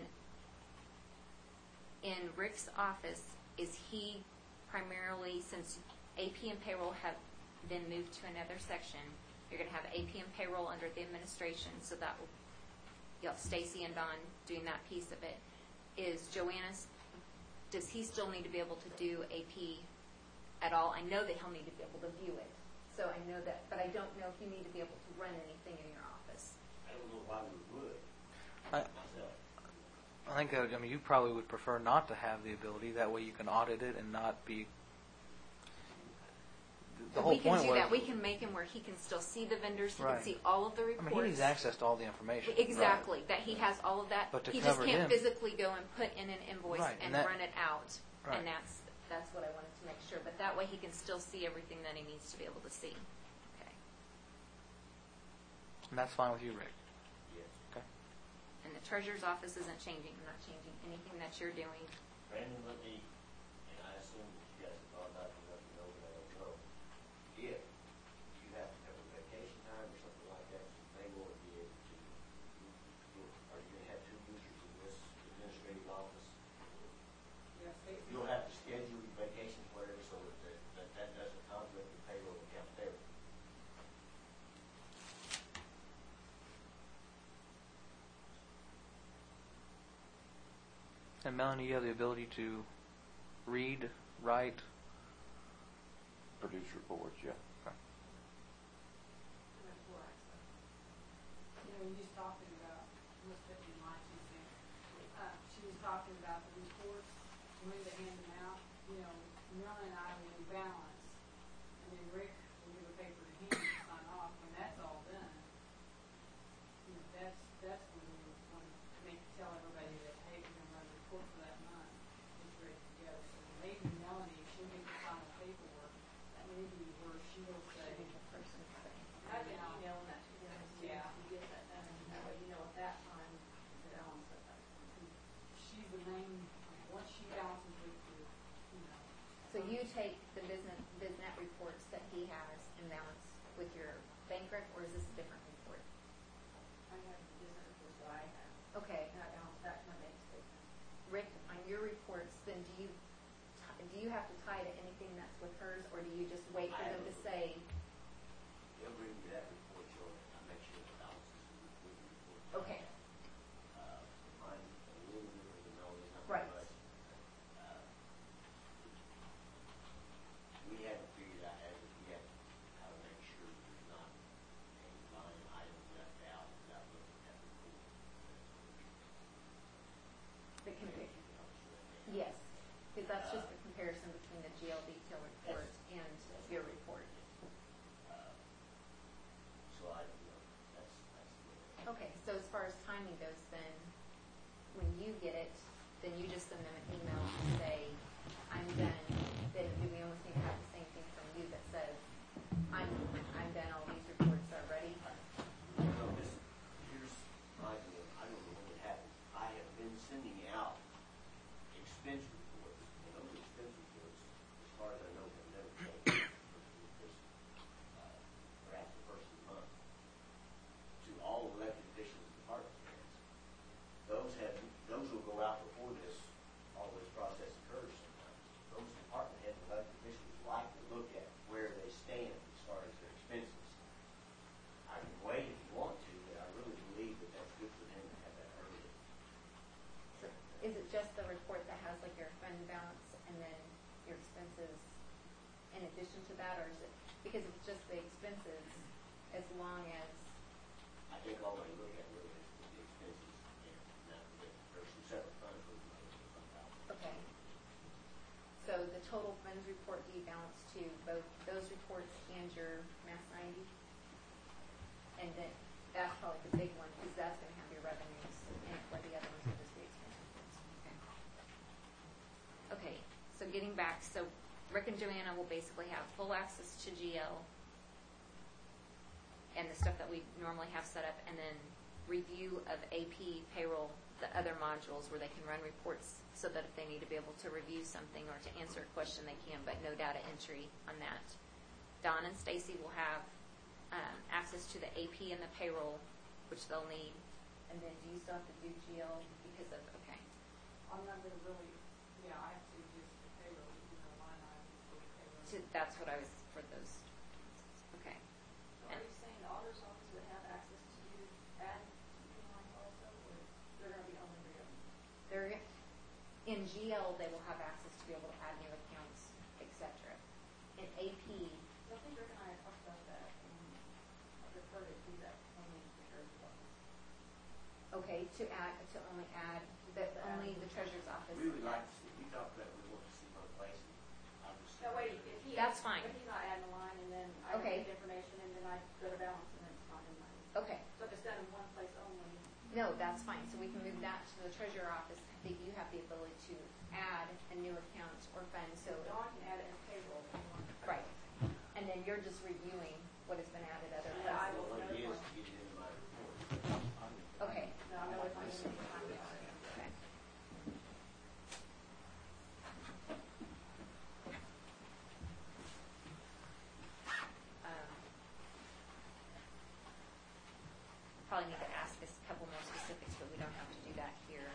Speaker 9: in Rick's office, is he primarily, since A P and payroll have been moved to another section, you're going to have A P and payroll under the administration, so that will, you know, Stacy and Don doing that piece of it. Is Joanna's, does he still need to be able to do A P at all? I know that he'll need to be able to view it. So I know that, but I don't know if you need to be able to run anything in your office.
Speaker 3: I don't know why we would,
Speaker 2: I,
Speaker 3: myself.
Speaker 2: I think, uh, I mean, you probably would prefer not to have the ability. That way you can audit it and not be. The whole
Speaker 9: we can
Speaker 2: point
Speaker 9: do
Speaker 2: was.
Speaker 9: that. We can make him where he can still see the vendors. He
Speaker 2: Right.
Speaker 9: can see all of the
Speaker 2: I
Speaker 9: reports.
Speaker 2: mean, he needs access to all the information.
Speaker 9: Exactly. That he has all of that.
Speaker 2: But to
Speaker 9: he just
Speaker 2: cover
Speaker 9: can't
Speaker 2: them-
Speaker 9: physically go and put in an invoice
Speaker 2: Right,
Speaker 9: and
Speaker 2: and that-
Speaker 9: run it out.
Speaker 2: Right.
Speaker 9: And that's that's what I wanted to make sure. But that way he can still see everything that he needs to be able to see. Okay.
Speaker 2: And that's fine with you, Rick.
Speaker 3: Yes.
Speaker 2: Okay.
Speaker 9: And the treasurer's office isn't changing. I'm not changing anything that you're doing.
Speaker 3: Brandon, let me, and I assume that you guys have thought about it, let me know, but I don't know. If you have to cover vacation time or something like that, they will be able to, you- are you gonna have two users in this administrative office?
Speaker 10: Yes, they-
Speaker 3: You'll have to schedule your vacations, whatever, so that, that, that that doesn't conflict with payroll account there.
Speaker 2: And Melanie, you have the ability to read, write.
Speaker 4: Produce reports, yeah.
Speaker 10: You know, you just talking about, must have been my two cents. Uh, she was talking about the reports, and when they hand them out, you know, Melanie and I will balance, and then Rick will give a paper to him to sign off. When that's all done, you know, that's, that's when we want to make, tell everybody that, hey, we're gonna run a report for that month, it's ready to go. So maybe Melanie, if she'll get the final paperwork, that may be where she'll say,
Speaker 11: I've been emailing that to them, so
Speaker 10: Yeah.
Speaker 11: you get that done, and that way you know at that time to balance it.
Speaker 10: she's the main, once she balances with the, you know.
Speaker 9: So you take the business BizNet reports that he has and balance with your bank rec, or is this a different report?
Speaker 11: I have the business reports that I have,
Speaker 9: Okay.
Speaker 11: and I balance that to my bank statement.
Speaker 9: Rick, on your reports, then do you t- do you have to tie to anything that's with hers, or do you just wait for them to say?
Speaker 3: They'll bring me that report, Joe, and I'll make sure the balances are with the report.
Speaker 9: Okay.
Speaker 3: Uh, mine, a little different than Melanie's, not
Speaker 9: Right.
Speaker 3: much. Uh, We haven't figured out as of yet how to make sure there's not a line item left out without looking at the report.
Speaker 9: The compa- yes, because that's just the comparison between the G L detail report and your report.
Speaker 3: Uh, So I, you know, that's, that's the way.
Speaker 9: Okay, so as far as timing goes, then when you get it, then you just send them an email and say, I'm done. Then do we almost need to have the same thing from you that says, I'm I'm done. All these reports are ready.
Speaker 3: Well, this, here's my deal, I don't know when it happened. I have been sending out expense reports, and those expense reports, as far as I know, have never changed.
Speaker 9: addition to that, or is it, because if it's just the expenses, as long as,
Speaker 3: I think all they look at really is the expenses, and not the, there's some separate funds we can look at.
Speaker 9: okay. So the total funds report, do you balance to both those reports and your Mass ninety? And then, that's probably the big one, because that's gonna have your revenues, and where the other ones will just be expenses. Okay. Okay, so getting back, so Rick and Joanna will basically have full access to G L and the stuff that we normally have set up, and then review of A P, payroll, the other modules where they can run reports so that if they need to be able to review something or to answer a question, they can, but no data entry on that. Don and Stacy will have um, access to the A P and the payroll, which they'll need. And then do you still have to do G L because of, okay.
Speaker 10: I'm not gonna really, yeah, I have to just the payroll, you know, line items for the payroll.
Speaker 9: So that's what I was, for those, okay.
Speaker 11: So are you saying the auditor's office would have access to add line also, or they're gonna be only real?
Speaker 9: They're, in G L, they will have access to be able to add new accounts, et cetera. In A P,
Speaker 11: I think Rick and I had talked about that, and I prefer to do that only in the treasurer's office.
Speaker 9: okay, to add, to only add, that only the treasurer's office.
Speaker 3: We would like to see, we talked about, we want to see both places. I was just-
Speaker 11: That way, if he.
Speaker 9: That's fine.
Speaker 11: If he's not adding a line, and then I
Speaker 9: Okay.
Speaker 11: get the information, and then I go to balance, and then it's not in mine.
Speaker 9: Okay,
Speaker 11: So if it's done in one place only,
Speaker 9: no, that's fine, so we can move that to the treasurer office. I think you have the ability to add a new account or fund, so.
Speaker 11: so Dawn can add it as payroll if he wants.
Speaker 9: Right, and then you're just reviewing what has been added other
Speaker 11: Yeah, I
Speaker 9: places.
Speaker 11: will.
Speaker 3: What it is to get it into my report.
Speaker 9: Okay.
Speaker 11: No, I know it's not in mine.
Speaker 9: Okay. Um, Probably need to ask us a couple more specifics, but we don't have to do that here.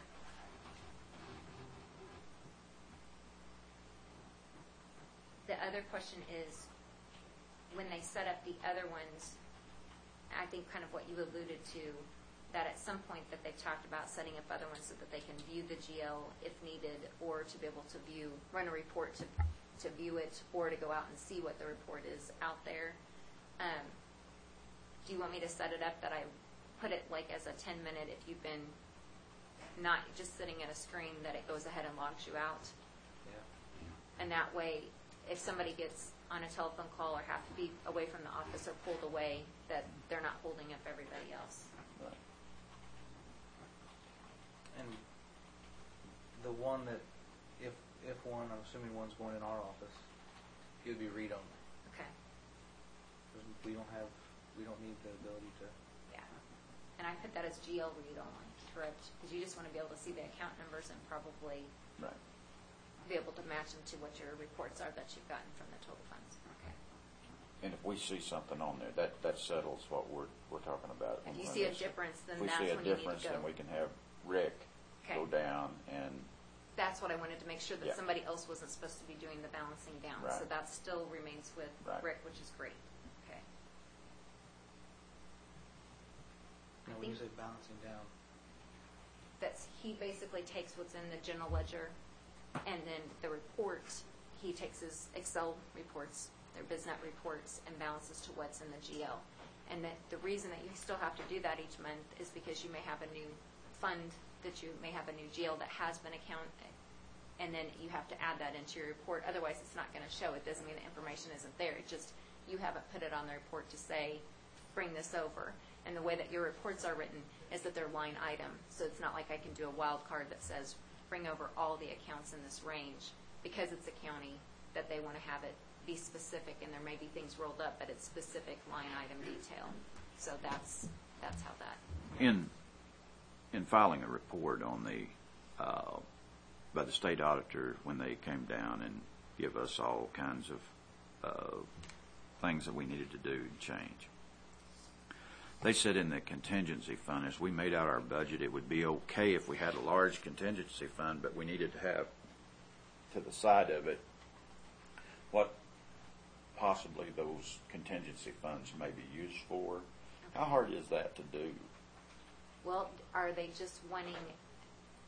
Speaker 9: The other question is, when they set up the other ones, I think kind of what you alluded to, that at some point that they've talked about setting up other ones so that they can view the G L if needed, or to be able to view, run a report to, to view it, or to go out and see what the report is out there. Um, do you want me to set it up that I put it like as a ten minute, if you've been not just sitting at a screen, that it goes ahead and logs you out?
Speaker 2: Yeah.
Speaker 9: And that way, if somebody gets on a telephone call or have to be away from the office or pulled away, that they're not holding up everybody else.
Speaker 4: Right.
Speaker 2: And the one that, if, if one, I'm assuming one's going in our office, it would be read only.
Speaker 9: Okay.
Speaker 2: 'Cause we don't have, we don't need the ability to.
Speaker 9: Yeah. And I put that as G L read only, correct? Because you just want to be able to see the account numbers and probably
Speaker 4: Right.
Speaker 9: be able to match them to what your reports are that you've gotten from the total funds. Okay.
Speaker 4: And if we see something on there, that, that settles what we're, we're talking about.
Speaker 9: If you
Speaker 4: on
Speaker 9: see a
Speaker 4: this.
Speaker 9: difference, then
Speaker 4: If we
Speaker 9: that's
Speaker 4: see a
Speaker 9: when you need to
Speaker 4: difference,
Speaker 9: go.
Speaker 4: then we can have Rick
Speaker 9: Okay.
Speaker 4: go down and,
Speaker 9: That's what I wanted to make sure that
Speaker 4: Yeah.
Speaker 9: somebody else wasn't supposed to be doing the balancing down. So
Speaker 4: Right.
Speaker 9: that still remains with
Speaker 4: Right.
Speaker 9: Rick, which is great. Okay.
Speaker 2: You know, when you say balancing down,
Speaker 9: That's, he basically takes what's in the general ledger, and then the report, he takes his Excel reports, their BizNet reports, and balances to what's in the G L. And that the reason that you still have to do that each month is because you may have a new fund, that you may have a new G L that has been accounted, and then you have to add that into your report. Otherwise, it's not going to show. It doesn't mean the information isn't there. It just, you haven't put it on the report to say, bring this over. And the way that your reports are written is that they're line item. So it's not like I can do a wild card that says, bring over all the accounts in this range. Because it's a county, that they want to have it be specific, and there may be things rolled up, but it's specific line item detail. So that's, that's how that.
Speaker 4: in, in filing a report on the, uh, by the state auditor, when they came down and give us all kinds of uh, things that we needed to do and change. They said in the contingency fund, as we made out our budget, it would be okay if we had a large contingency fund, but we needed to have to the side of it what possibly those contingency funds may be used for. How hard is that to do?
Speaker 9: Well, are they just wanting,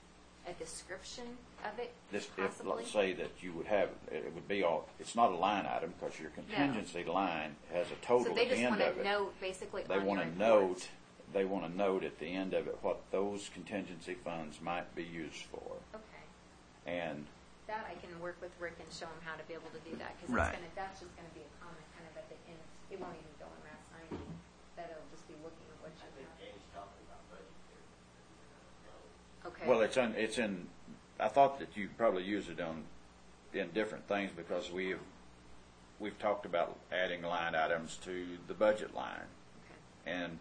Speaker 9: a description of it,
Speaker 4: This, if,
Speaker 9: possibly?
Speaker 4: let's say that you would have, it would be all, it's not a line item because your contingency line has a total
Speaker 9: So
Speaker 4: at
Speaker 9: they
Speaker 4: the
Speaker 9: just
Speaker 4: end
Speaker 9: want
Speaker 4: of
Speaker 9: to
Speaker 4: it.
Speaker 9: note basically
Speaker 4: They
Speaker 9: on your
Speaker 4: want to
Speaker 9: report.
Speaker 4: note, they want to note at the end of it what those contingency funds might be used for.
Speaker 9: Okay.
Speaker 4: And
Speaker 9: That I can work with Rick and show him how to be able to do that, because
Speaker 4: Right.
Speaker 9: it's gonna, that's just gonna be a comment kind of at the end. It won't even go in Mass ninety, that it'll just be looking at what
Speaker 3: I
Speaker 9: you
Speaker 3: think
Speaker 9: have.
Speaker 3: Danny's talking about budget there.
Speaker 9: Okay.
Speaker 4: Well, it's in, it's in, I thought that you probably use it on, in different things because we've, we've talked about adding line items to the budget line.
Speaker 9: Okay.
Speaker 4: And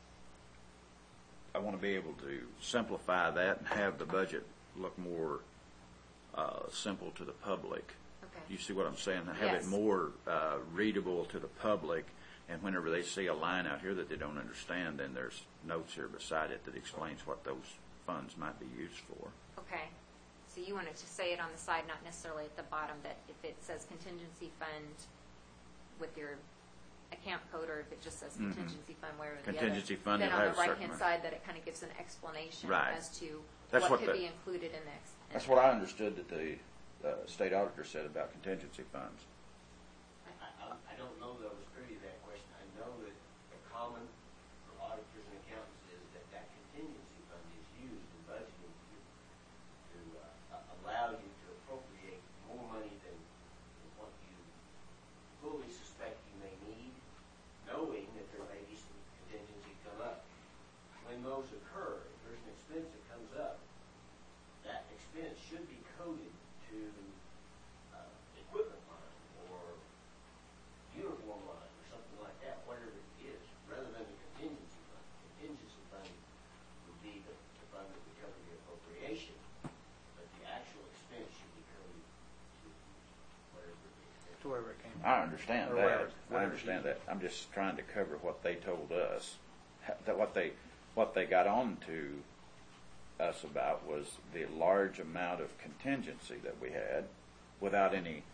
Speaker 4: I want to be able to simplify that and have the budget look more uh, simple to the public.
Speaker 9: Okay.
Speaker 4: You see what I'm saying? Have
Speaker 9: Yes.
Speaker 4: it more uh, readable to the public, and whenever they see a line out here that they don't understand, then there's notes here beside it that explains what those funds might be used for.
Speaker 9: Okay. So you wanted to say it on the side, not necessarily at the bottom, that if it says contingency fund with your account code, or if it just says
Speaker 4: Mhm.
Speaker 9: contingency fund where the other.
Speaker 4: Contingency fund,
Speaker 9: Then
Speaker 4: it'll
Speaker 9: on
Speaker 4: have
Speaker 9: the
Speaker 4: a certain
Speaker 9: right-hand
Speaker 4: amount.
Speaker 9: side, that it kind of gives an explanation
Speaker 4: Right.
Speaker 9: as to
Speaker 4: That's
Speaker 9: what
Speaker 4: what
Speaker 9: could
Speaker 4: the-
Speaker 9: be included in this.
Speaker 4: That's what I understood that the uh, state auditor said about contingency funds.
Speaker 3: I, I, I don't know that I was privy to that question. I know that the common for auditors and accountants is that that contingency fund is used in budgeting to, to uh, uh, allow you to appropriate more money than, than what you fully suspect you may need, knowing that there may be some contingency come up. When those occur, if there's an expense that comes up, that expense should be coded to uh, equipment line or uniform line or something like that, whatever it is, rather than the contingency fund. Contingency fund would be the, the fund that would cover the appropriation, but the actual expense should be coded to whatever the expense.
Speaker 2: To wherever it came from.
Speaker 4: I understand
Speaker 2: Or
Speaker 4: that.
Speaker 2: whatever-
Speaker 4: I
Speaker 2: whatever
Speaker 4: understand
Speaker 2: you-
Speaker 4: that. I'm just trying to cover what they told us. Ha- That what they, what they got on to us about was the large amount of contingency that we had without any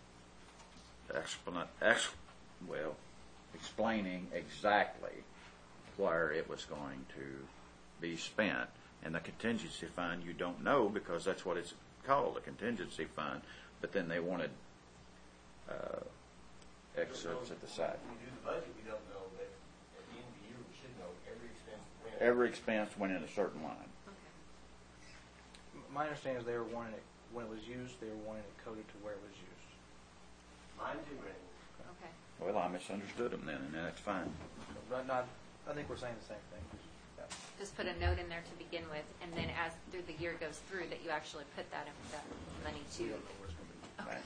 Speaker 4: explan, ex, well, explaining exactly where it was going to be spent. And the contingency fund, you don't know because that's what it's called, a contingency fund. But then they wanted uh, excerpts at the side.
Speaker 3: When we do the budget, we don't know, but at the end of the year, we should know every expense that went.
Speaker 4: Every expense went in a certain line.
Speaker 9: Okay.
Speaker 2: My understanding is they were wanting it, when it was used, they were wanting it coded to where it was used.
Speaker 3: Mine too, Randy.
Speaker 9: Okay.
Speaker 4: Well, I misunderstood them then, and that's fine.
Speaker 2: But not, I think we're saying the same thing. Yeah.
Speaker 9: Just put a note in there to begin with, and then as through the year goes through, that you actually put that, in, that money to.
Speaker 2: We don't know where it's going to be.
Speaker 9: Okay.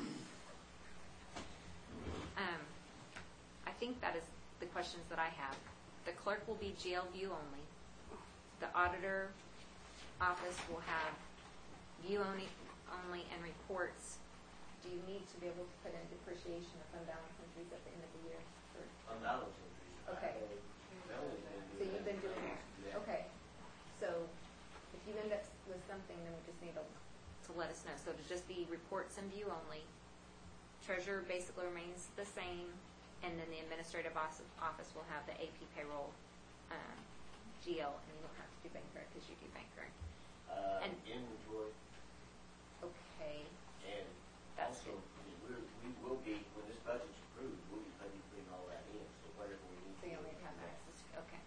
Speaker 9: Um, I think that is the questions that I have. The clerk will be G L view only. The auditor office will have view only, only and reports. Do you need to be able to put in depreciation or fund balance entries at the end of the year? Or-
Speaker 3: On balance entries.
Speaker 9: Okay.
Speaker 3: Melody's been
Speaker 9: So
Speaker 3: doing
Speaker 9: you've been
Speaker 3: that.
Speaker 9: doing that?
Speaker 3: Yeah.
Speaker 9: Okay. So if you end up with something, then we just need to, to let us know. So to just be reports and view only. Treasurer basically remains the same, and then the administrative os- office will have the A P payroll, um, G L, and you don't have to do bank rec because you do bank rec.
Speaker 3: Uh,
Speaker 9: And-
Speaker 3: inventory,
Speaker 9: Okay.
Speaker 3: and
Speaker 9: That's
Speaker 3: also, I mean, we're, we will be, when this budget's approved, we'll be putting, putting all that in, so whatever we need.
Speaker 9: So
Speaker 3: to
Speaker 9: you'll
Speaker 3: do,
Speaker 9: need to have
Speaker 3: we'll do.
Speaker 9: access. To, okay.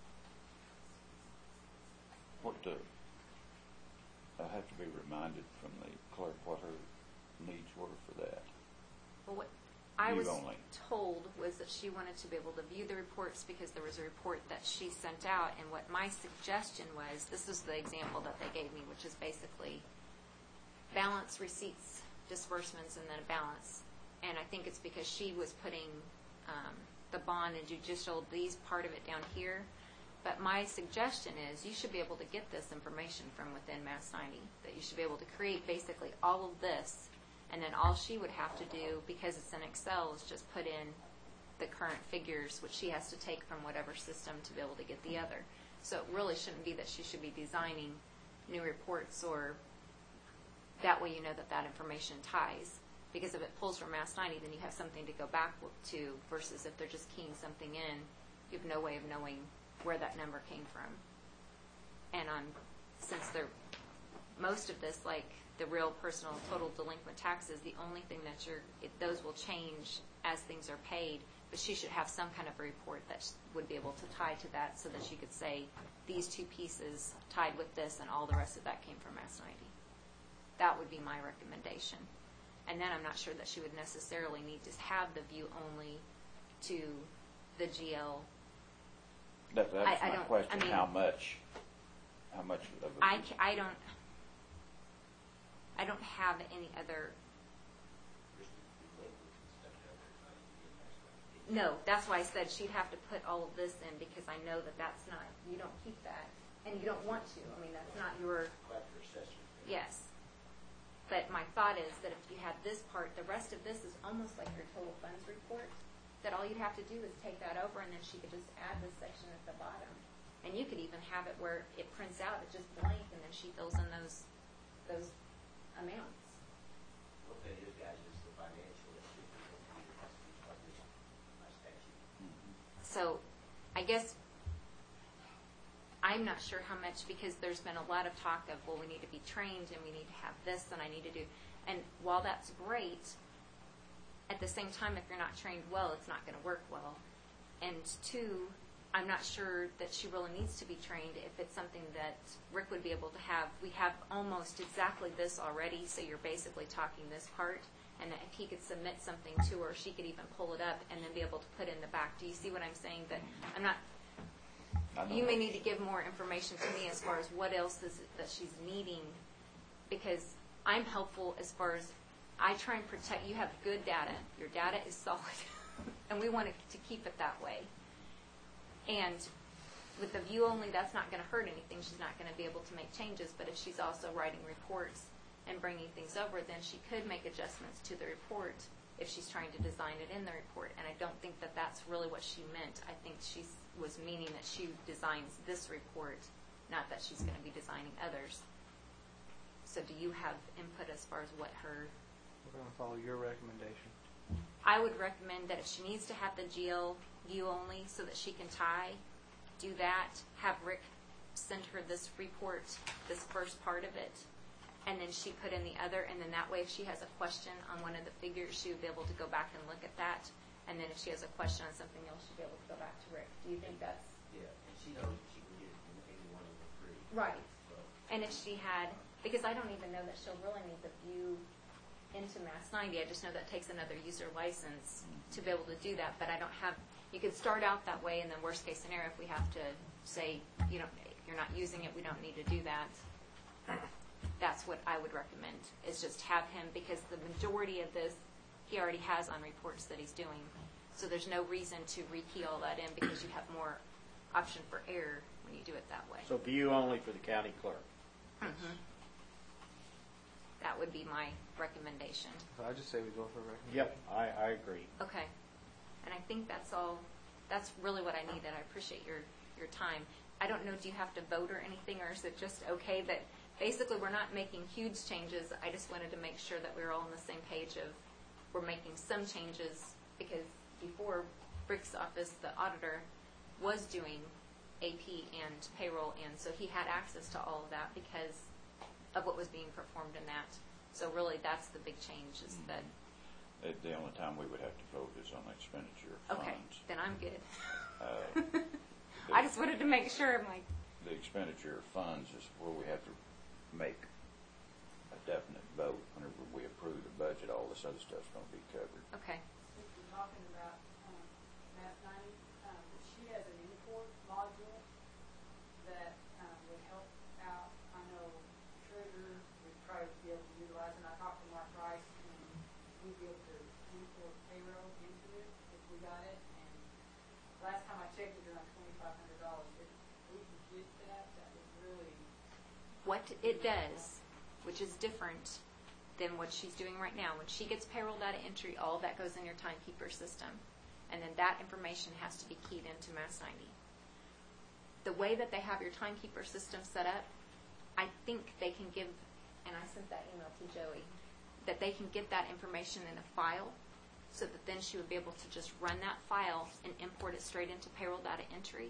Speaker 4: What the, I have to be reminded from the clerk what her needs were for that.
Speaker 9: Well, what I
Speaker 4: View
Speaker 9: was
Speaker 4: only.
Speaker 9: told was that she wanted to be able to view the reports because there was a report that she sent out, and what my suggestion was, this is the example that they gave me, which is basically balance, receipts, disbursements, and then a balance. And I think it's because she was putting um, the bond and judicial, these part of it down here. But my suggestion is you should be able to get this information from within Mass ninety, that you should be able to create basically all of this, and then all she would have to do, because it's in Excel, is just put in the current figures, which she has to take from whatever system to be able to get the other. So it really shouldn't be that she should be designing new reports, or that way you know that that information ties. Because if it pulls from Mass ninety, then you have something to go back to, versus if they're just keying something in, you have no way of knowing where that number came from. And on, since they're most of this, like the real personal total delinquent taxes, the only thing that you're, it, those will change as things are paid, but she should have some kind of a report that sh- would be able to tie to that so that she could say these two pieces tied with this and all the rest of that came from Mass ninety. That would be my recommendation. And then I'm not sure that she would necessarily need to have the view only to the G L.
Speaker 4: That, that was
Speaker 9: I- I
Speaker 4: my
Speaker 9: don't-
Speaker 4: question,
Speaker 9: I mean-
Speaker 4: how much, how much of a...
Speaker 9: I, ca- I don't I don't have any other. No, that's why I said she'd have to put all of this in because I know that that's not, you don't keep that and you don't want to. I mean, that's not your. Yes. But my thought is that if you had this part, the rest of this is almost like your total funds report, that all you'd have to do is take that over and then she could just add this section at the bottom. And you could even have it where it prints out, it's just blank, and then she fills in those those amounts.
Speaker 3: What that is, guys, is the financial that has to be published by statute.
Speaker 9: So I guess I'm not sure how much, because there's been a lot of talk of, well, we need to be trained and we need to have this and I need to do, and while that's great, at the same time, if you're not trained well, it's not going to work well. And two, I'm not sure that she really needs to be trained if it's something that Rick would be able to have. We have almost exactly this already, so you're basically talking this part, and that if he could submit something to her, she could even pull it up and then be able to put in the back. Do you see what I'm saying? That I'm not. You may need to give more information to me as far as what else is it that she's needing, because I'm helpful as far as I try and protect. You have good data. Your data is solid, and we want to keep it that way. And with the view only, that's not going to hurt anything. She's not going to be able to make changes. But if she's also writing reports and bringing things over, then she could make adjustments to the report if she's trying to design it in the report. And I don't think that that's really what she meant. I think she was meaning that she designs this report, not that she's going to be designing others. So do you have input as far as what her...
Speaker 2: We're going to follow your recommendation.
Speaker 9: I would recommend that if she needs to have the G L view only so that she can tie, do that. Have Rick send her this report, this first part of it, and then she put in the other, and then that way if she has a question on one of the figures, she would be able to go back and look at that, and then if she has a question on something else, she'd be able to go back to Rick. Do you think that's...
Speaker 3: Yeah, and she knows that she can get it from any one of the three.
Speaker 9: Right.
Speaker 3: So,
Speaker 9: And if she had, because I don't even know that she'll really need the view into Mass ninety. I just know that takes another user license to be able to do that, but I don't have, you could start out that way, and then worst case scenario, if we have to say, you know, if you're not using it, we don't need to do that. That's what I would recommend, is just have him, because the majority of this he already has on reports that he's doing. So there's no reason to rekey all that in, because you have more option for error when you do it that way.
Speaker 1: So view only for the county clerk.
Speaker 9: Mm-hmm. That would be my recommendation.
Speaker 2: So I just say we go for a recommendation.
Speaker 1: Yep, I, I agree.
Speaker 9: Okay. And I think that's all, that's really what I needed. I appreciate your, your time. I don't know, do you have to vote or anything, or is it just okay that basically we're not making huge changes? I just wanted to make sure that we were all on the same page of we're making some changes, because before Rick's office, the auditor, was doing A P and payroll, and so he had access to all of that because of what was being performed in that. So really that's the big change, is that...
Speaker 4: The, the only time we would have to vote is on expenditure of
Speaker 9: Okay,
Speaker 4: funds.
Speaker 9: then I'm good.
Speaker 4: Uh,
Speaker 9: I just wanted to make sure. I'm like,
Speaker 4: The expenditure of funds is where we have to make a definite vote. Whenever we approve the budget, all this other stuff's going to be covered.
Speaker 9: okay.
Speaker 10: Since we're talking about, um, Mass ninety, um, she has an import module that, um, would help out. I know Trigger would probably be able to utilize, and I talked to Mark Rice, and we'd be able to import payroll into it if we got it. And last time I checked, it was around twenty-five hundred dollars. If we could get that, that would really,
Speaker 9: What it does, which is different than what she's doing right now, when she gets payroll data entry, all of that goes in your timekeeper system. And then that information has to be keyed into Mass ninety. The way that they have your timekeeper system set up, I think they can give, and I sent that email to Joey, that they can get that information in a file, so that then she would be able to just run that file and import it straight into payroll data entry.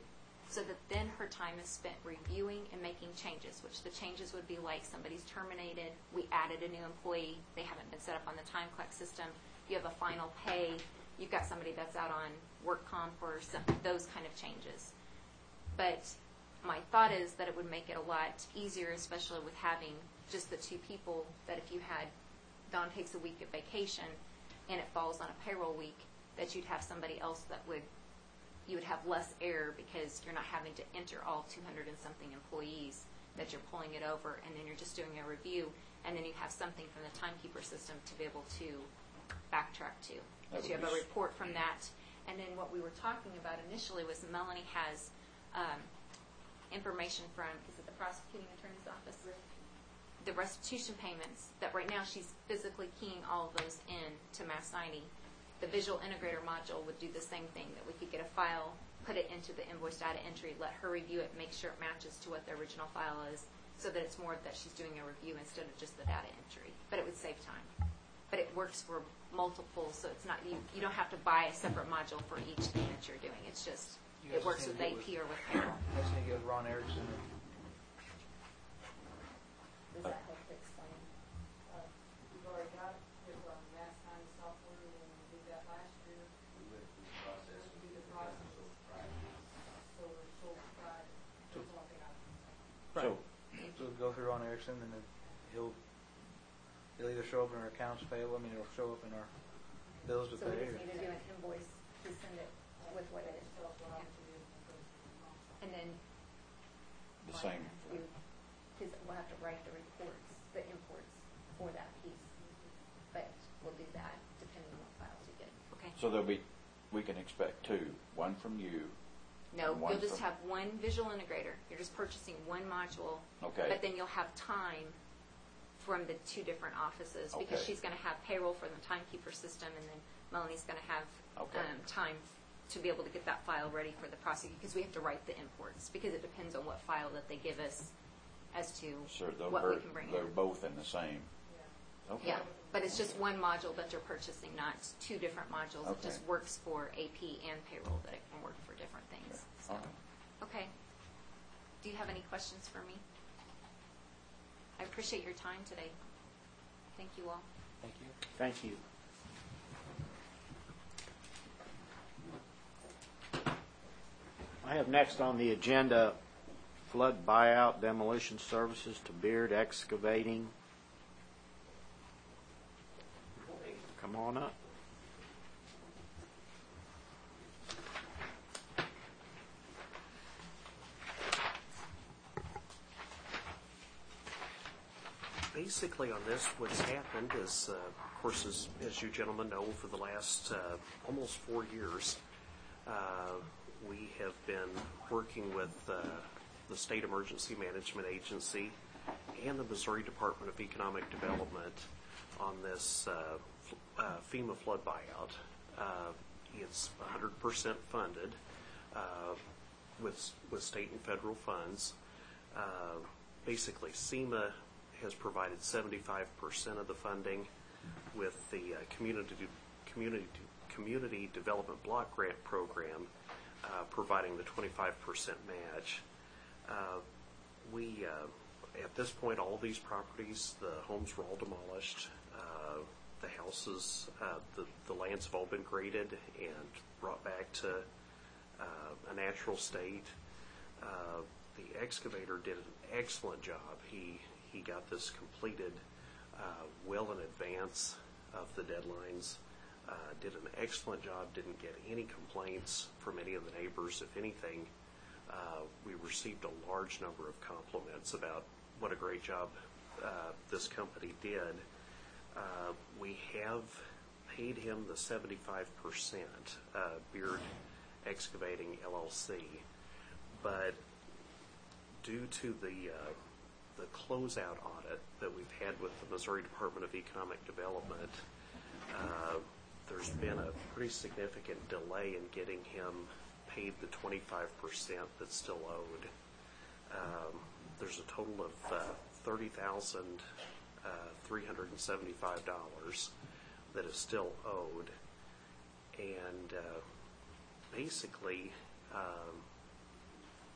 Speaker 9: so that then her time is spent reviewing and making changes, which the changes would be like somebody's terminated, we added a new employee, they haven't been set up on the time clock system, you have a final pay, you've got somebody that's out on work comp or some, those kind of changes. But my thought is that it would make it a lot easier, especially with having just the two people, that if you had, Dawn takes a week of vacation and it falls on a payroll week, that you'd have somebody else that would, you would have less error because you're not having to enter all two hundred and something employees, that you're pulling it over and then you're just doing a review, and then you have something from the timekeeper system to be able to backtrack to. That you have a report from that. And then what we were talking about initially was Melanie has um, information from, is it the prosecuting attorney's office? The restitution payments, that right now she's physically keying all of those in to Mass ninety. The visual integrator module would do the same thing, that we could get a file, put it into the invoice data entry, let her review it, make sure it matches to what the original file is, so that it's more that she's doing a review instead of just the data entry. But it would save time. But it works for multiple, so it's not, you, you don't have to buy a separate module for each thing that you're doing. It's just,
Speaker 2: You
Speaker 9: it
Speaker 2: guys
Speaker 9: works
Speaker 2: just
Speaker 9: with
Speaker 2: need
Speaker 9: A
Speaker 2: to
Speaker 9: P
Speaker 2: get
Speaker 9: or with payroll.
Speaker 2: I just need to get with Ron Erickson. and-
Speaker 9: Does that help to explain?
Speaker 10: Uh, You've already got it, there's um, Mass ninety software, and when we did that last year, we did the process. So we're sole proprietor. That's one thing I was saying.
Speaker 4: So,
Speaker 2: So we'll go through Ron Erickson, and then he'll, he'll either show up in our accounts payable, I mean, it'll show up in our bills to
Speaker 9: So we
Speaker 2: pay.
Speaker 9: just
Speaker 2: or-
Speaker 9: need to do an invoice to send it with what it is.
Speaker 10: Tell us what I'm to do.
Speaker 9: And then
Speaker 4: the same,
Speaker 9: because we'll have to write the reports, the imports for that piece. But we'll do that depending on what files you get. Okay.
Speaker 4: so there'll be, we can expect two, one from you.
Speaker 9: No,
Speaker 4: and one
Speaker 9: you'll just
Speaker 4: from-
Speaker 9: have one visual integrator. You're just purchasing one module.
Speaker 4: Okay.
Speaker 9: But then you'll have time from the two different offices, because
Speaker 4: Okay.
Speaker 9: she's going to have payroll for the timekeeper system, and then Melanie's going to have
Speaker 4: Okay.
Speaker 9: um, time to be able to get that file ready for the prosecutor, because we have to write the imports, because it depends on what file that they give us as to
Speaker 4: Sure, they're,
Speaker 9: what we
Speaker 4: ver-
Speaker 9: can bring
Speaker 4: they're
Speaker 9: in.
Speaker 4: both in the same. Okay.
Speaker 9: Yeah, but it's just one module that you're purchasing, not two different modules. It
Speaker 4: Okay.
Speaker 9: just works for A P and payroll, but it can work for different things. So,
Speaker 4: All right.
Speaker 9: okay. Do you have any questions for me? I appreciate your time today. Thank you all.
Speaker 2: Thank you.
Speaker 1: Thank you. I have next on the agenda flood buyout demolition services to Beard Excavating. Come on up.
Speaker 12: Basically on this, what's happened is, uh, of course, as, as you gentlemen know, for the last uh, almost four years, uh, we have been working with uh, the State Emergency Management Agency and the Missouri Department of Economic Development on this uh, f- uh, FEMA flood buyout. Uh, it's one hundred percent funded uh, with, with state and federal funds. Uh, basically, SEMA has provided seventy-five percent of the funding, with the uh, community community community development block grant program uh, providing the twenty-five percent match. Uh, we uh, at this point, all these properties, the homes were all demolished. Uh, the houses, uh, the the lands have all been graded and brought back to uh, a natural state. Uh, the excavator did an excellent job. He He got this completed uh, well in advance of the deadlines. Uh, did an excellent job. Didn't get any complaints from any of the neighbors. If anything, uh, we received a large number of compliments about what a great job uh, this company did. Uh, we have paid him the seventy-five percent, uh, Beard Excavating L L C, but due to the uh, the closeout audit that we've had with the Missouri Department of Economic Development, uh, there's been a pretty significant delay in getting him paid the twenty-five percent that's still owed. Um, there's a total of uh, thirty thousand three hundred seventy-five dollars that is still owed. And uh, basically, um,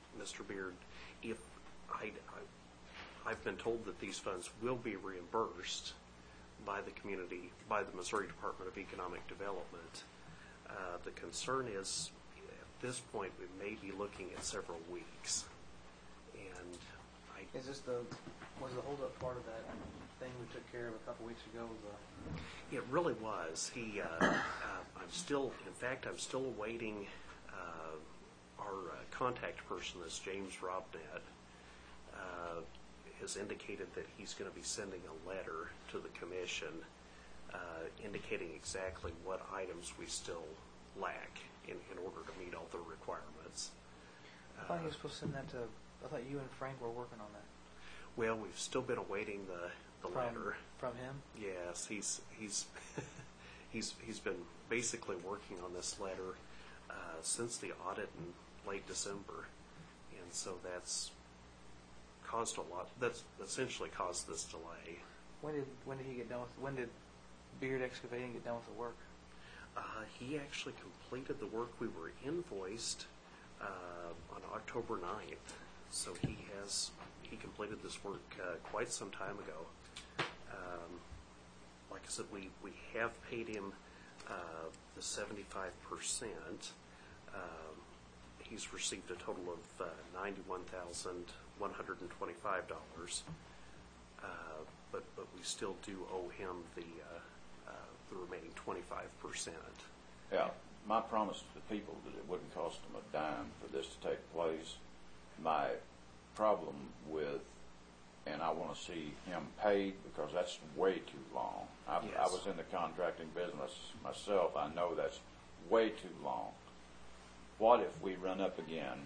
Speaker 12: Mister Beard, if I, I, I've been told that these funds will be reimbursed by the community, by the Missouri Department of Economic Development. Uh, the concern is, at this point, we may be looking at several weeks. And I,
Speaker 2: Is this the, was the holdup part of that thing we took care of a couple weeks ago? The
Speaker 12: it really was. He, uh, uh, I'm still, in fact, I'm still awaiting uh, our uh, contact person, this James Robnett, uh, has indicated that he's going to be sending a letter to the commission uh, indicating exactly what items we still lack in, in order to meet all the requirements.
Speaker 2: I thought he was supposed to send that to, I thought you and Frank were working on that.
Speaker 12: Well, we've still been awaiting the, the
Speaker 2: From-
Speaker 12: letter.
Speaker 2: From him?
Speaker 12: Yes, he's he's he's he's been basically working on this letter uh, since the audit in late December, and so that's caused a lot. That's essentially caused this delay.
Speaker 2: When did, when did he get done with, when did Beard Excavating get done with the work?
Speaker 12: Uh, he actually completed the work we were invoiced uh, on October ninth, so he has he completed this work uh, quite some time ago. Um, like I said, we, we have paid him uh, the seventy-five percent. Um, he's received a total of uh, ninety-one thousand one hundred twenty-five dollars, uh, but but we still do owe him the uh, uh, the remaining twenty-five percent.
Speaker 4: Yeah, my promise to the people that it wouldn't cost them a dime for this to take place. My problem with, and I want to see him paid because that's way too long. I, I
Speaker 12: Yes.
Speaker 4: was in the contracting business myself. I know that's way too long. What if we run up again,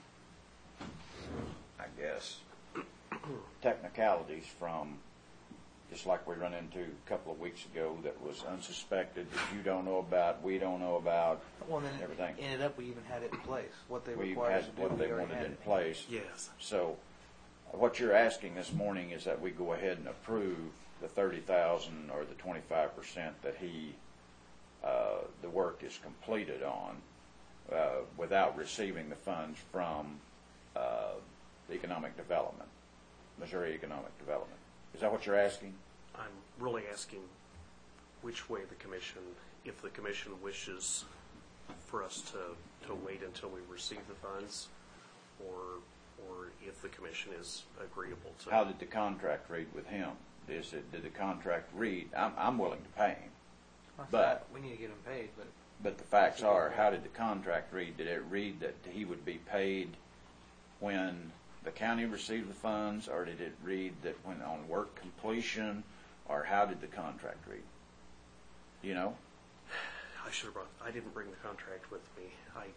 Speaker 4: I guess, technicalities from, just like we run into a couple of weeks ago that was unsuspected, that you don't know about, we don't know about,
Speaker 2: Well, then
Speaker 4: everything.
Speaker 2: it ended up we even had it in place. What they
Speaker 4: We
Speaker 2: required us
Speaker 4: had
Speaker 2: to do,
Speaker 4: what
Speaker 2: we
Speaker 4: they
Speaker 2: already
Speaker 4: wanted
Speaker 2: had
Speaker 4: in
Speaker 2: it.
Speaker 4: place.
Speaker 12: Yes.
Speaker 4: So what you're asking this morning is that we go ahead and approve the thirty thousand or the twenty-five percent that he, uh, the work is completed on, uh, without receiving the funds from, uh, economic development, Missouri Economic Development. Is that what you're asking?
Speaker 12: I'm really asking which way the commission, if the commission wishes for us to, to wait until we receive the funds, or or if the commission is agreeable to.
Speaker 4: How did the contract read with him? Is it, did the contract read, I'm, I'm willing to pay him,
Speaker 2: That's
Speaker 4: but-
Speaker 2: not- we need to get him paid, but
Speaker 4: but the facts are, how did the contract read? Did it read that he would be paid when the county received the funds, or did it read that when on work completion, or how did the contract read? You know?
Speaker 12: I should have brought. I didn't bring the contract with me. I. Uh,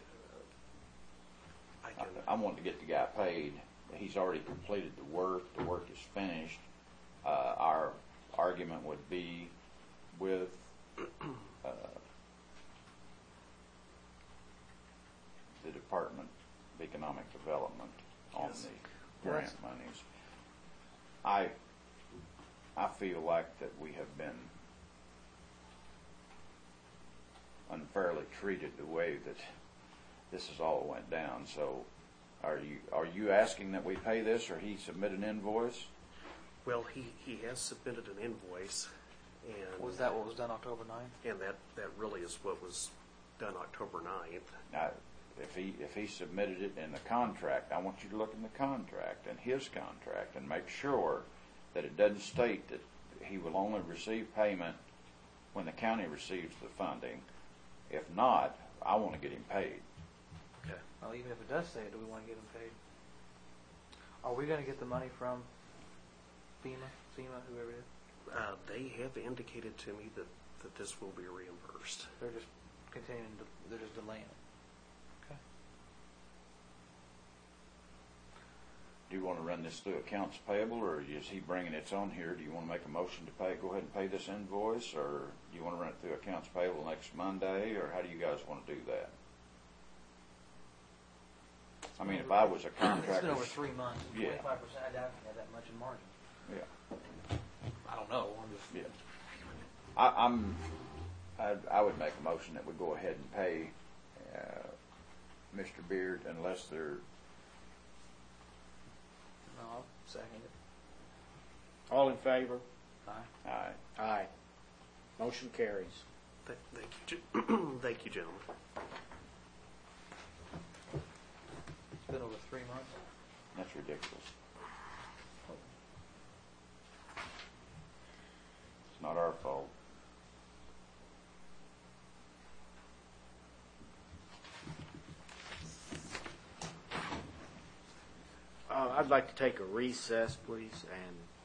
Speaker 12: I can.
Speaker 4: I, I want to get the guy paid. He's already completed the work. The work is finished. Uh, our argument would be with uh, the Department of Economic Development on
Speaker 12: Yes.
Speaker 4: the grant monies. I I feel like that we have been unfairly treated the way that this has all went down. So are you are you asking that we pay this, or he submit an invoice?
Speaker 12: Well, he, he has submitted an invoice, and
Speaker 2: was that what was done October ninth?
Speaker 12: and that, that really is what was done October ninth.
Speaker 4: Now, if he if he submitted it in the contract, I want you to look in the contract and his contract and make sure that it doesn't state that he will only receive payment when the county receives the funding. If not, I want to get him paid.
Speaker 12: Okay.
Speaker 2: Well, even if it does say it, do we want to get him paid? Are we going to get the money from FEMA, FEMA, whoever it is?
Speaker 12: Uh, they have indicated to me that, that this will be reimbursed.
Speaker 2: They're just continuing to, they're just delaying it. Okay.
Speaker 4: Do you want to run this through accounts payable, or is he bringing its on here? Do you want to make a motion to pay, go ahead and pay this invoice, or do you want to run it through accounts payable next Monday, or how do you guys want to do that? I mean, if I was a
Speaker 2: It's
Speaker 4: contractor.
Speaker 2: been over three months.
Speaker 4: Yeah.
Speaker 2: Twenty-five percent. I doubt we have that much in margin.
Speaker 4: Yeah.
Speaker 2: I don't know. I'm just.
Speaker 4: Yeah. I, I'm, I, I would make a motion that we go ahead and pay, uh, Mister Beard unless there,
Speaker 2: Second it.
Speaker 1: All in favor?
Speaker 2: Aye.
Speaker 4: Aye.
Speaker 1: Aye. Motion carries.
Speaker 12: Th- Thank you, gen- thank you, gentlemen.
Speaker 2: It's been over three months.
Speaker 4: That's ridiculous. It's not our fault.
Speaker 1: Uh, I'd like to take a recess, please, and